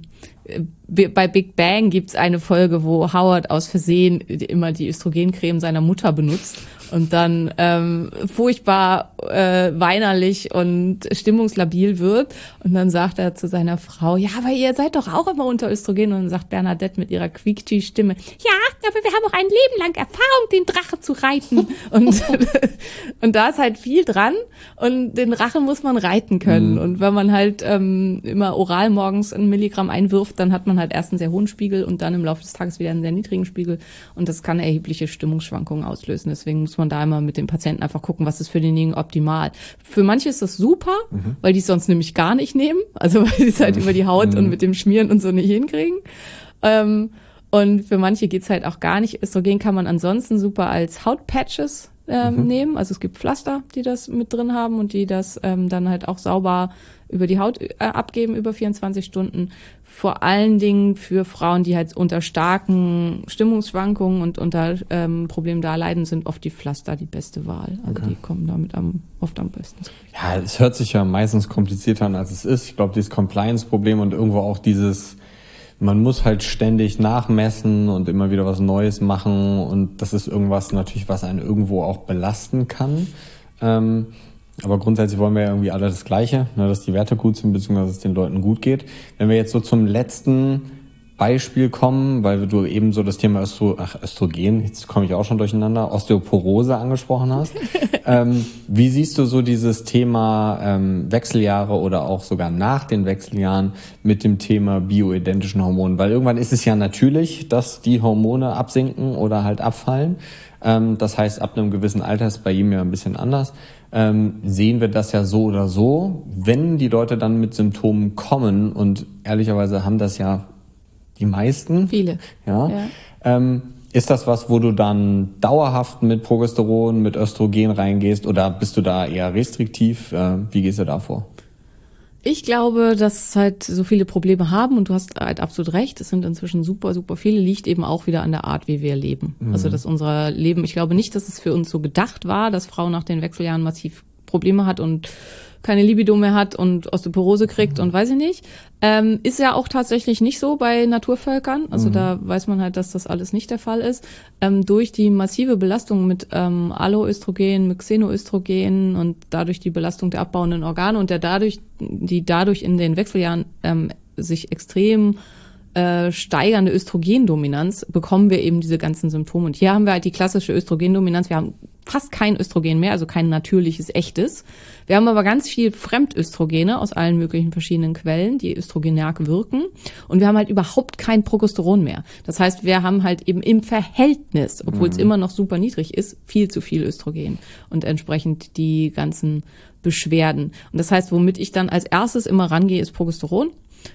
bei Big Bang gibt's eine Folge, wo Howard aus Versehen immer die Östrogencreme seiner Mutter benutzt und dann ähm, furchtbar äh, weinerlich und stimmungslabil wird. Und dann sagt er zu seiner Frau, ja, aber ihr seid doch auch immer unter Östrogen. Und dann sagt Bernadette mit ihrer quietschi-Stimme, ja, aber wir haben auch ein Leben lang Erfahrung, den Drache zu reiten. und, und da ist halt viel dran und den Drachen muss man reiten können. Mhm. Und wenn man halt ähm, immer oral morgens ein Milligramm einwirft, dann hat man halt erst einen sehr hohen Spiegel und dann im Laufe des Tages wieder einen sehr niedrigen Spiegel und das kann erhebliche Stimmungsschwankungen auslösen. Deswegen muss man da immer mit dem Patienten einfach gucken, was ist für denjenigen optimal. Für manche ist das super, mhm. weil die es sonst nämlich gar nicht nehmen, also weil die es halt mhm. über die Haut mhm. und mit dem Schmieren und so nicht hinkriegen. Ähm, und für manche geht's halt auch gar nicht. Östrogen kann man ansonsten super als Hautpatches ähm, Mhm. nehmen. Also es gibt Pflaster, die das mit drin haben und die das ähm, dann halt auch sauber über die Haut äh, abgeben über vierundzwanzig Stunden. Vor allen Dingen für Frauen, die halt unter starken Stimmungsschwankungen und unter ähm, Problemen da leiden, sind oft die Pflaster die beste Wahl. Also Okay. die kommen damit am, oft am besten. Ja, es hört sich ja meistens komplizierter an, als es ist. Ich glaube, dieses Compliance-Problem und irgendwo auch dieses, man muss halt ständig nachmessen und immer wieder was Neues machen und das ist irgendwas natürlich, was einen irgendwo auch belasten kann. Ähm, aber grundsätzlich wollen wir ja irgendwie alle das Gleiche, ne, dass die Werte gut sind, beziehungsweise dass es den Leuten gut geht. Wenn wir jetzt so zum letzten Beispiel kommen, weil du eben so das Thema Östro, ach, Östrogen, jetzt komme ich auch schon durcheinander, Osteoporose angesprochen hast. ähm, wie siehst du so dieses Thema ähm, Wechseljahre oder auch sogar nach den Wechseljahren mit dem Thema bioidentischen Hormonen? Weil irgendwann ist es ja natürlich, dass die Hormone absinken oder halt abfallen. Ähm, das heißt, ab einem gewissen Alter ist bei jedem ja ein bisschen anders. Ähm, sehen wir das ja so oder so. Wenn die Leute dann mit Symptomen kommen und ehrlicherweise haben das ja die meisten. Viele. Ja. Ja. Ähm, ist das was, wo du dann dauerhaft mit Progesteron, mit Östrogen reingehst oder bist du da eher restriktiv? Äh, wie gehst du da vor? Ich glaube, dass halt so viele Probleme haben und du hast halt absolut recht. Es sind inzwischen super, super viele. Liegt eben auch wieder an der Art, wie wir leben. Mhm. Also, dass unser Leben, ich glaube nicht, dass es für uns so gedacht war, dass Frau nach den Wechseljahren massiv Probleme hat und keine Libido mehr hat und Osteoporose kriegt mhm. und weiß ich nicht. Ähm, ist ja auch tatsächlich nicht so bei Naturvölkern. Also mhm. da weiß man halt, dass das alles nicht der Fall ist. Ähm, durch die massive Belastung mit ähm, Alloöstrogen, mit Xenoöstrogen und dadurch die Belastung der abbauenden Organe und der dadurch, die dadurch in den Wechseljahren ähm, sich extrem äh, steigernde Östrogendominanz, bekommen wir eben diese ganzen Symptome. Und hier haben wir halt die klassische Östrogendominanz. Wir haben fast kein Östrogen mehr, also kein natürliches, echtes. Wir haben aber ganz viel Fremdöstrogene aus allen möglichen verschiedenen Quellen, die östrogenerg wirken. Und wir haben halt überhaupt kein Progesteron mehr. Das heißt, wir haben halt eben im Verhältnis, obwohl es mhm. immer noch super niedrig ist, viel zu viel Östrogen und entsprechend die ganzen Beschwerden. Und das heißt, womit ich dann als erstes immer rangehe, ist Progesteron.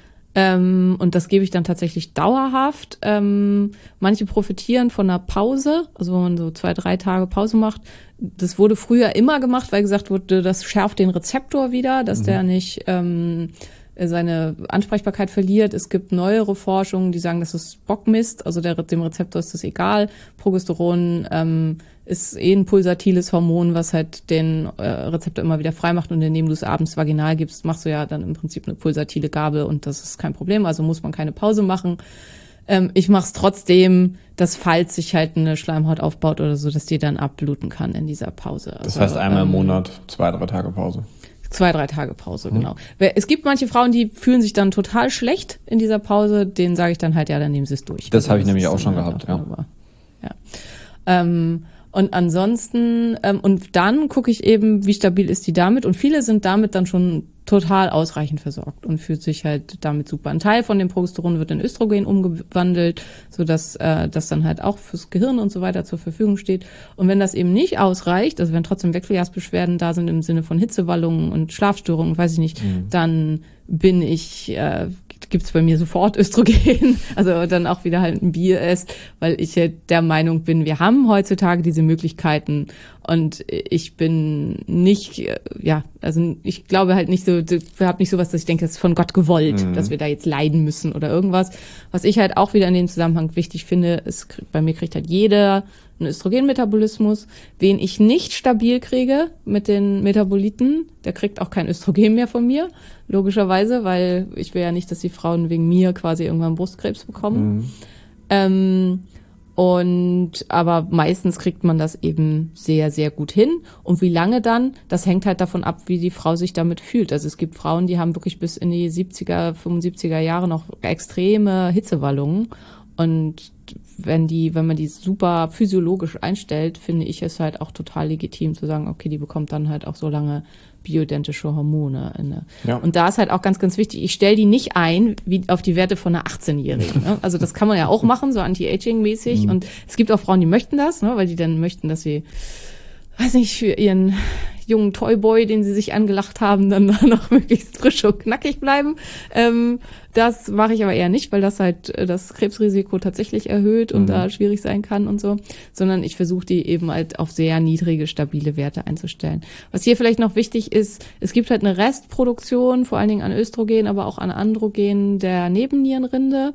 Ähm, und das gebe ich dann tatsächlich dauerhaft. Ähm, manche profitieren von einer Pause, also wenn man so zwei, drei Tage Pause macht. Das wurde früher immer gemacht, weil gesagt wurde, das schärft den Rezeptor wieder, dass mhm. der nicht ähm, seine Ansprechbarkeit verliert. Es gibt neuere Forschungen, die sagen, das ist Bockmist, also der, dem Rezeptor ist das egal. Progesteron ähm, ist eh ein pulsatiles Hormon, was halt den äh, Rezeptor immer wieder freimacht und indem du es abends vaginal gibst, machst du ja dann im Prinzip eine pulsatile Gabe und das ist kein Problem, also muss man keine Pause machen. Ähm, ich mache es trotzdem, dass falls sich halt eine Schleimhaut aufbaut oder so, dass die dann abbluten kann in dieser Pause. Also, das heißt einmal ähm, im Monat zwei, drei Tage Pause. Zwei, drei Tage Pause, mhm. genau. Es gibt manche Frauen, die fühlen sich dann total schlecht in dieser Pause, denen sage ich dann halt, ja, dann nehmen sie es durch. Das also, habe ich nämlich auch schon halt gehabt, ja. ja. Ähm, und ansonsten, ähm, und dann gucke ich eben, wie stabil ist die damit. Und viele sind damit dann schon total ausreichend versorgt und fühlt sich halt damit super. Ein Teil von dem Progesteron wird in Östrogen umgewandelt, sodass äh, das dann halt auch fürs Gehirn und so weiter zur Verfügung steht. Und wenn das eben nicht ausreicht, also wenn trotzdem Wechseljahrsbeschwerden da sind im Sinne von Hitzewallungen und Schlafstörungen, weiß ich nicht, mhm. dann bin ich, äh, gibt's bei mir sofort Östrogen, also dann auch wieder halt ein Bier ist, weil ich halt der Meinung bin, wir haben heutzutage diese Möglichkeiten und ich bin nicht, ja, also ich glaube halt nicht so, ich habe nicht sowas, dass ich denke, das ist von Gott gewollt, mhm. dass wir da jetzt leiden müssen oder irgendwas. Was ich halt auch wieder in dem Zusammenhang wichtig finde, ist, bei mir kriegt halt jeder einen Östrogenmetabolismus. Wen ich nicht stabil kriege mit den Metaboliten, der kriegt auch kein Östrogen mehr von mir, logischerweise, weil ich will ja nicht, dass die Frauen wegen mir quasi irgendwann Brustkrebs bekommen. Mhm. Ähm, und aber meistens kriegt man das eben sehr, sehr gut hin. Und wie lange dann, das hängt halt davon ab, wie die Frau sich damit fühlt. Also es gibt Frauen, die haben wirklich bis in die siebziger, fünfundsiebziger Jahre noch extreme Hitzewallungen. Und wenn die, wenn man die super physiologisch einstellt, finde ich es halt auch total legitim zu sagen, okay, die bekommt dann halt auch so lange bioidentische Hormone. Ne? Ja. Und da ist halt auch ganz, ganz wichtig, ich stelle die nicht ein wie auf die Werte von einer achtzehnjährigen. Ne? Also das kann man ja auch machen, so Anti-Aging-mäßig. Mhm. Und es gibt auch Frauen, die möchten das, ne? Weil die dann möchten, dass sie, weiß nicht, für ihren jungen Toyboy, den sie sich angelacht haben, dann noch möglichst frisch und knackig bleiben. Ähm, das mache ich aber eher nicht, weil das halt das Krebsrisiko tatsächlich erhöht und mhm. da schwierig sein kann und so, sondern ich versuche die eben halt auf sehr niedrige, stabile Werte einzustellen. Was hier vielleicht noch wichtig ist, es gibt halt eine Restproduktion, vor allen Dingen an Östrogen, aber auch an Androgen der Nebennierenrinde.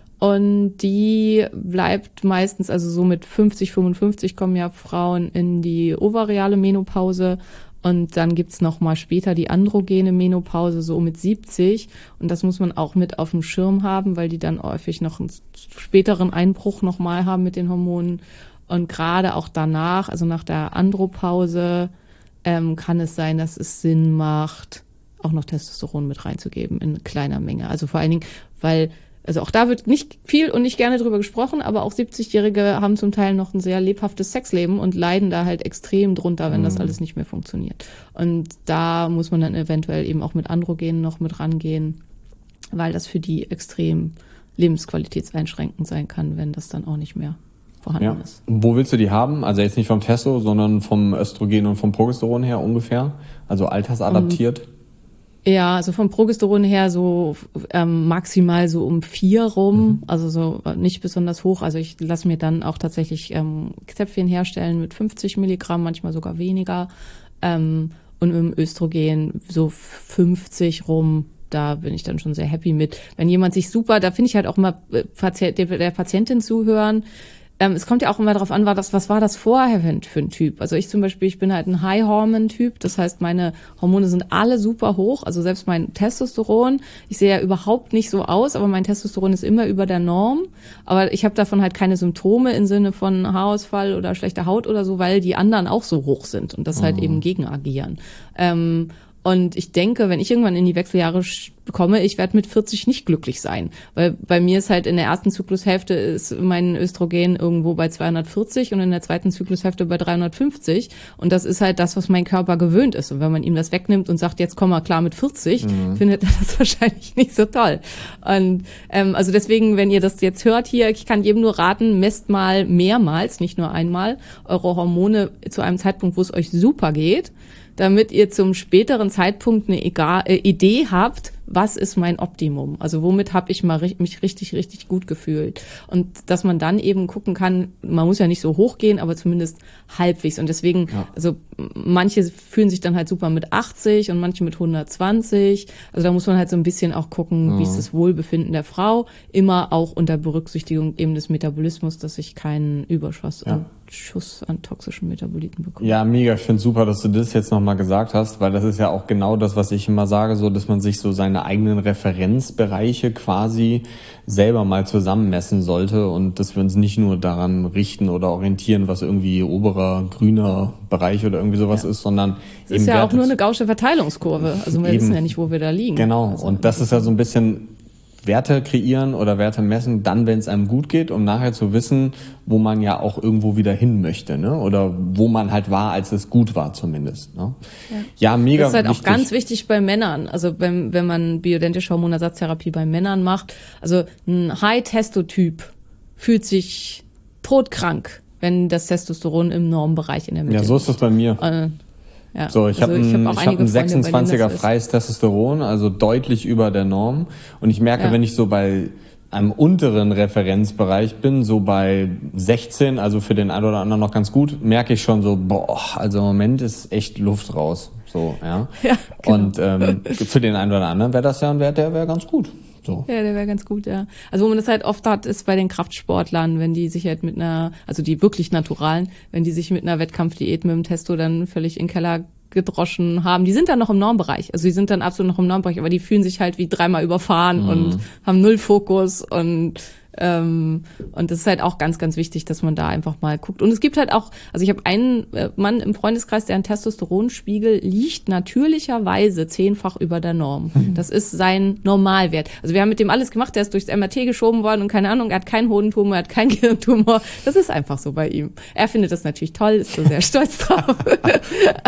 Und die bleibt meistens, also so mit fünfzig, fünfundfünfzig kommen ja Frauen in die ovariale Menopause. Und dann gibt's noch mal später die androgene Menopause, so mit siebzig. Und das muss man auch mit auf dem Schirm haben, weil die dann häufig noch einen späteren Einbruch noch mal haben mit den Hormonen. Und gerade auch danach, also nach der Andropause, ähm, kann es sein, dass es Sinn macht, auch noch Testosteron mit reinzugeben in kleiner Menge. Also vor allen Dingen, weil Also auch da wird nicht viel und nicht gerne drüber gesprochen, aber auch siebzigjährige haben zum Teil noch ein sehr lebhaftes Sexleben und leiden da halt extrem drunter, wenn mhm. das alles nicht mehr funktioniert. Und da muss man dann eventuell eben auch mit Androgenen noch mit rangehen, weil das für die extrem lebensqualitätseinschränkend sein kann, wenn das dann auch nicht mehr vorhanden ja. ist. Wo willst du die haben? Also jetzt nicht vom Testo, sondern vom Östrogen und vom Progesteron her ungefähr? Also altersadaptiert? Um Ja, also vom Progesteron her so ähm, maximal so um vier rum, mhm. also so nicht besonders hoch. Also ich lasse mir dann auch tatsächlich ähm, Zäpfchen herstellen mit fünfzig Milligramm, manchmal sogar weniger. Ähm, und im Östrogen so fünfzig rum, da bin ich dann schon sehr happy mit. Wenn jemand sich super, da finde ich halt auch mal Patient, der, der Patientin zuhören. Ähm, es kommt ja auch immer darauf an, war das, was war das vorher für ein Typ? Also ich zum Beispiel, ich bin halt ein High-Hormon-Typ, das heißt, meine Hormone sind alle super hoch, also selbst mein Testosteron, ich sehe ja überhaupt nicht so aus, aber mein Testosteron ist immer über der Norm, aber ich habe davon halt keine Symptome im Sinne von Haarausfall oder schlechter Haut oder so, weil die anderen auch so hoch sind und das halt mhm. eben gegen agieren. Ähm, Und ich denke, wenn ich irgendwann in die Wechseljahre komme, ich werde mit vierzig nicht glücklich sein. Weil bei mir ist halt in der ersten Zyklushälfte ist mein Östrogen irgendwo bei zweihundertvierzig und in der zweiten Zyklushälfte bei dreihundertfünfzig. Und das ist halt das, was mein Körper gewöhnt ist. Und wenn man ihm das wegnimmt und sagt, jetzt komm mal klar mit vierzig, mhm. findet er das wahrscheinlich nicht so toll. Und ähm, also deswegen, wenn ihr das jetzt hört hier, ich kann jedem nur raten, messt mal mehrmals, nicht nur einmal, eure Hormone zu einem Zeitpunkt, wo es euch super geht, damit ihr zum späteren Zeitpunkt eine Idee habt, was ist mein Optimum? Also womit habe ich mal mich richtig, richtig gut gefühlt? Und dass man dann eben gucken kann, man muss ja nicht so hoch gehen, aber zumindest halbwegs. Und deswegen, ja. also manche fühlen sich dann halt super mit achtzig und manche mit hundertzwanzig. Also da muss man halt so ein bisschen auch gucken, ja. wie ist das Wohlbefinden der Frau. Immer auch unter Berücksichtigung eben des Metabolismus, dass ich keinen Überschuss ja. an Schuss an toxischen Metaboliten bekomme. Ja, mega. Ich finde super, dass du das jetzt nochmal gesagt hast, weil das ist ja auch genau das, was ich immer sage, so, dass man sich so seine eigenen Referenzbereiche quasi selber mal zusammenmessen sollte und dass wir uns nicht nur daran richten oder orientieren, was irgendwie oberer grüner Bereich oder irgendwie sowas ja. ist, sondern es ist ja auch nur eine gaußsche Verteilungskurve. Also wir eben, wissen ja nicht, wo wir da liegen. Genau. Also und das ist ja so ein bisschen Werte kreieren oder Werte messen, dann, wenn es einem gut geht, um nachher zu wissen, wo man ja auch irgendwo wieder hin möchte, ne? Oder wo man halt war, als es gut war zumindest. Ne? Ja. ja, mega. Das ist halt wichtig. auch ganz wichtig bei Männern. Also wenn, wenn man bioidentische Hormonersatztherapie bei Männern macht, also ein High-Testotyp fühlt sich todkrank, wenn das Testosteron im Normbereich in der Mitte ist. Ja, so ist das bei mir. Äh, Ja, so, ich also habe ein, hab ich hab ein sechsundzwanziger freies Testosteron, also deutlich über der Norm. Und ich merke, ja. wenn ich so bei einem unteren Referenzbereich bin, so bei sechzehn, also für den einen oder anderen noch ganz gut, merke ich schon so, boah, also im Moment ist echt Luft raus. So, ja. ja genau. Und ähm, für den einen oder anderen wäre das ja ein Wert, der wäre ganz gut. So. Ja, der wäre ganz gut, ja. Also wo man das halt oft hat, ist bei den Kraftsportlern, wenn die sich halt mit einer, also die wirklich naturalen, wenn die sich mit einer Wettkampfdiät mit dem Testo dann völlig in den Keller gedroschen haben. Die sind dann noch im Normbereich. Also die sind dann absolut noch im Normbereich, aber die fühlen sich halt wie dreimal überfahren mhm. und haben null Fokus und Ähm, und das ist halt auch ganz, ganz wichtig, dass man da einfach mal guckt. Und es gibt halt auch, also ich habe einen Mann im Freundeskreis, der ein Testosteronspiegel liegt natürlicherweise zehnfach über der Norm. Das ist sein Normalwert. Also wir haben mit dem alles gemacht, der ist durchs M R T geschoben worden und keine Ahnung, er hat keinen Hodentumor, er hat keinen Gehirntumor. Das ist einfach so bei ihm. Er findet das natürlich toll, ist so sehr stolz drauf.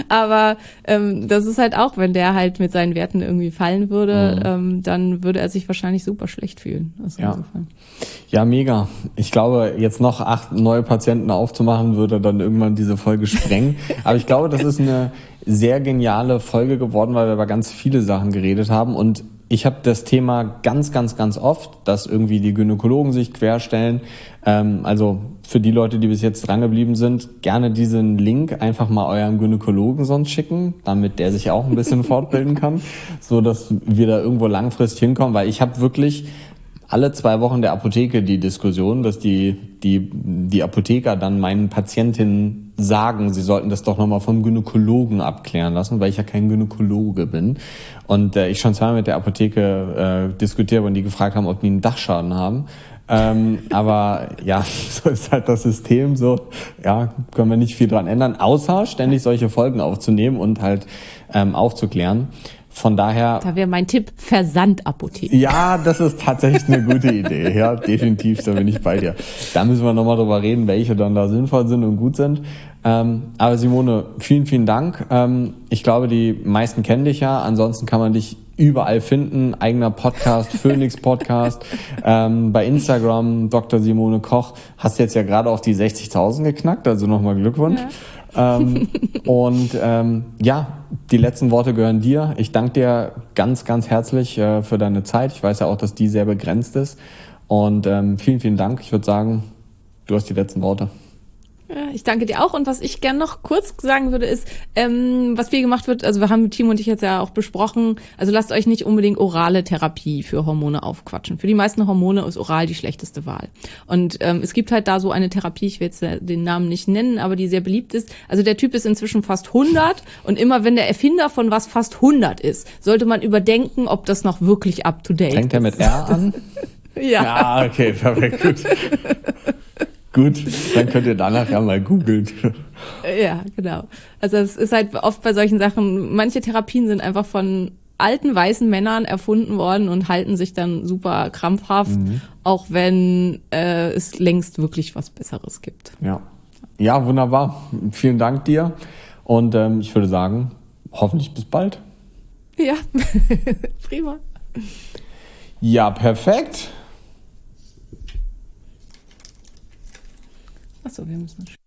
Aber ähm, das ist halt auch, wenn der halt mit seinen Werten irgendwie fallen würde, mhm. ähm, dann würde er sich wahrscheinlich super schlecht fühlen. Also ja. ja, mega. Ich glaube, jetzt noch acht neue Patienten aufzumachen, würde dann irgendwann diese Folge sprengen. Aber ich glaube, das ist eine sehr geniale Folge geworden, weil wir über ganz viele Sachen geredet haben. Und ich habe das Thema ganz, ganz, ganz oft, dass irgendwie die Gynäkologen sich querstellen. Ähm, also für die Leute, die bis jetzt drangeblieben sind, gerne diesen Link einfach mal eurem Gynäkologen sonst schicken, damit der sich auch ein bisschen fortbilden kann, so dass wir da irgendwo langfristig hinkommen. Weil ich habe wirklich alle zwei Wochen der Apotheke die Diskussion, dass die die die Apotheker dann meinen Patientinnen sagen, sie sollten das doch nochmal vom Gynäkologen abklären lassen, weil ich ja kein Gynäkologe bin. Und äh, ich schon zweimal mit der Apotheke äh, diskutiert und die gefragt haben, ob die einen Dachschaden haben. Ähm, aber ja, so ist halt das System, so ja, können wir nicht viel dran ändern, außer ständig solche Folgen aufzunehmen und halt ähm, aufzuklären. Von daher. Da wäre mein Tipp, Versandapotheke. Ja, das ist tatsächlich eine gute Idee. Ja, definitiv, da bin ich bei dir. Da müssen wir nochmal drüber reden, welche dann da sinnvoll sind und gut sind. Ähm, aber Simone, vielen, vielen Dank. Ähm, ich glaube, die meisten kennen dich ja. Ansonsten kann man dich überall finden. Eigener Podcast, Phoenix Podcast, ähm, bei Instagram, Doktor Simone Koch. Hast jetzt ja gerade auch die sechzigtausend geknackt, also nochmal Glückwunsch. Ja. ähm, und ähm, ja, die letzten Worte gehören dir. Ich danke dir ganz, ganz herzlich äh, für deine Zeit. Ich weiß ja auch, dass die sehr begrenzt ist. Und ähm, vielen, vielen Dank. Ich würde sagen, du hast die letzten Worte. Ja, ich danke dir auch. Und was ich gerne noch kurz sagen würde, ist, ähm, was viel gemacht wird, also wir haben mit Timo und ich jetzt ja auch besprochen, also lasst euch nicht unbedingt orale Therapie für Hormone aufquatschen. Für die meisten Hormone ist oral die schlechteste Wahl. Und ähm, es gibt halt da so eine Therapie, ich will jetzt den Namen nicht nennen, aber die sehr beliebt ist. Also der Typ ist inzwischen fast hundert und immer wenn der Erfinder von was fast hundert ist, sollte man überdenken, ob das noch wirklich up-to-date ist. Fängt er mit R an? Ja. Ja, okay, perfekt, gut. Gut, dann könnt ihr danach ja mal googeln. Ja, genau. Also es ist halt oft bei solchen Sachen, manche Therapien sind einfach von alten weißen Männern erfunden worden und halten sich dann super krampfhaft, mhm. auch wenn äh, es längst wirklich was Besseres gibt. Ja, ja, wunderbar. Vielen Dank dir und ähm, ich würde sagen, hoffentlich bis bald. Ja, prima. Ja, perfekt. Achso, wir müssen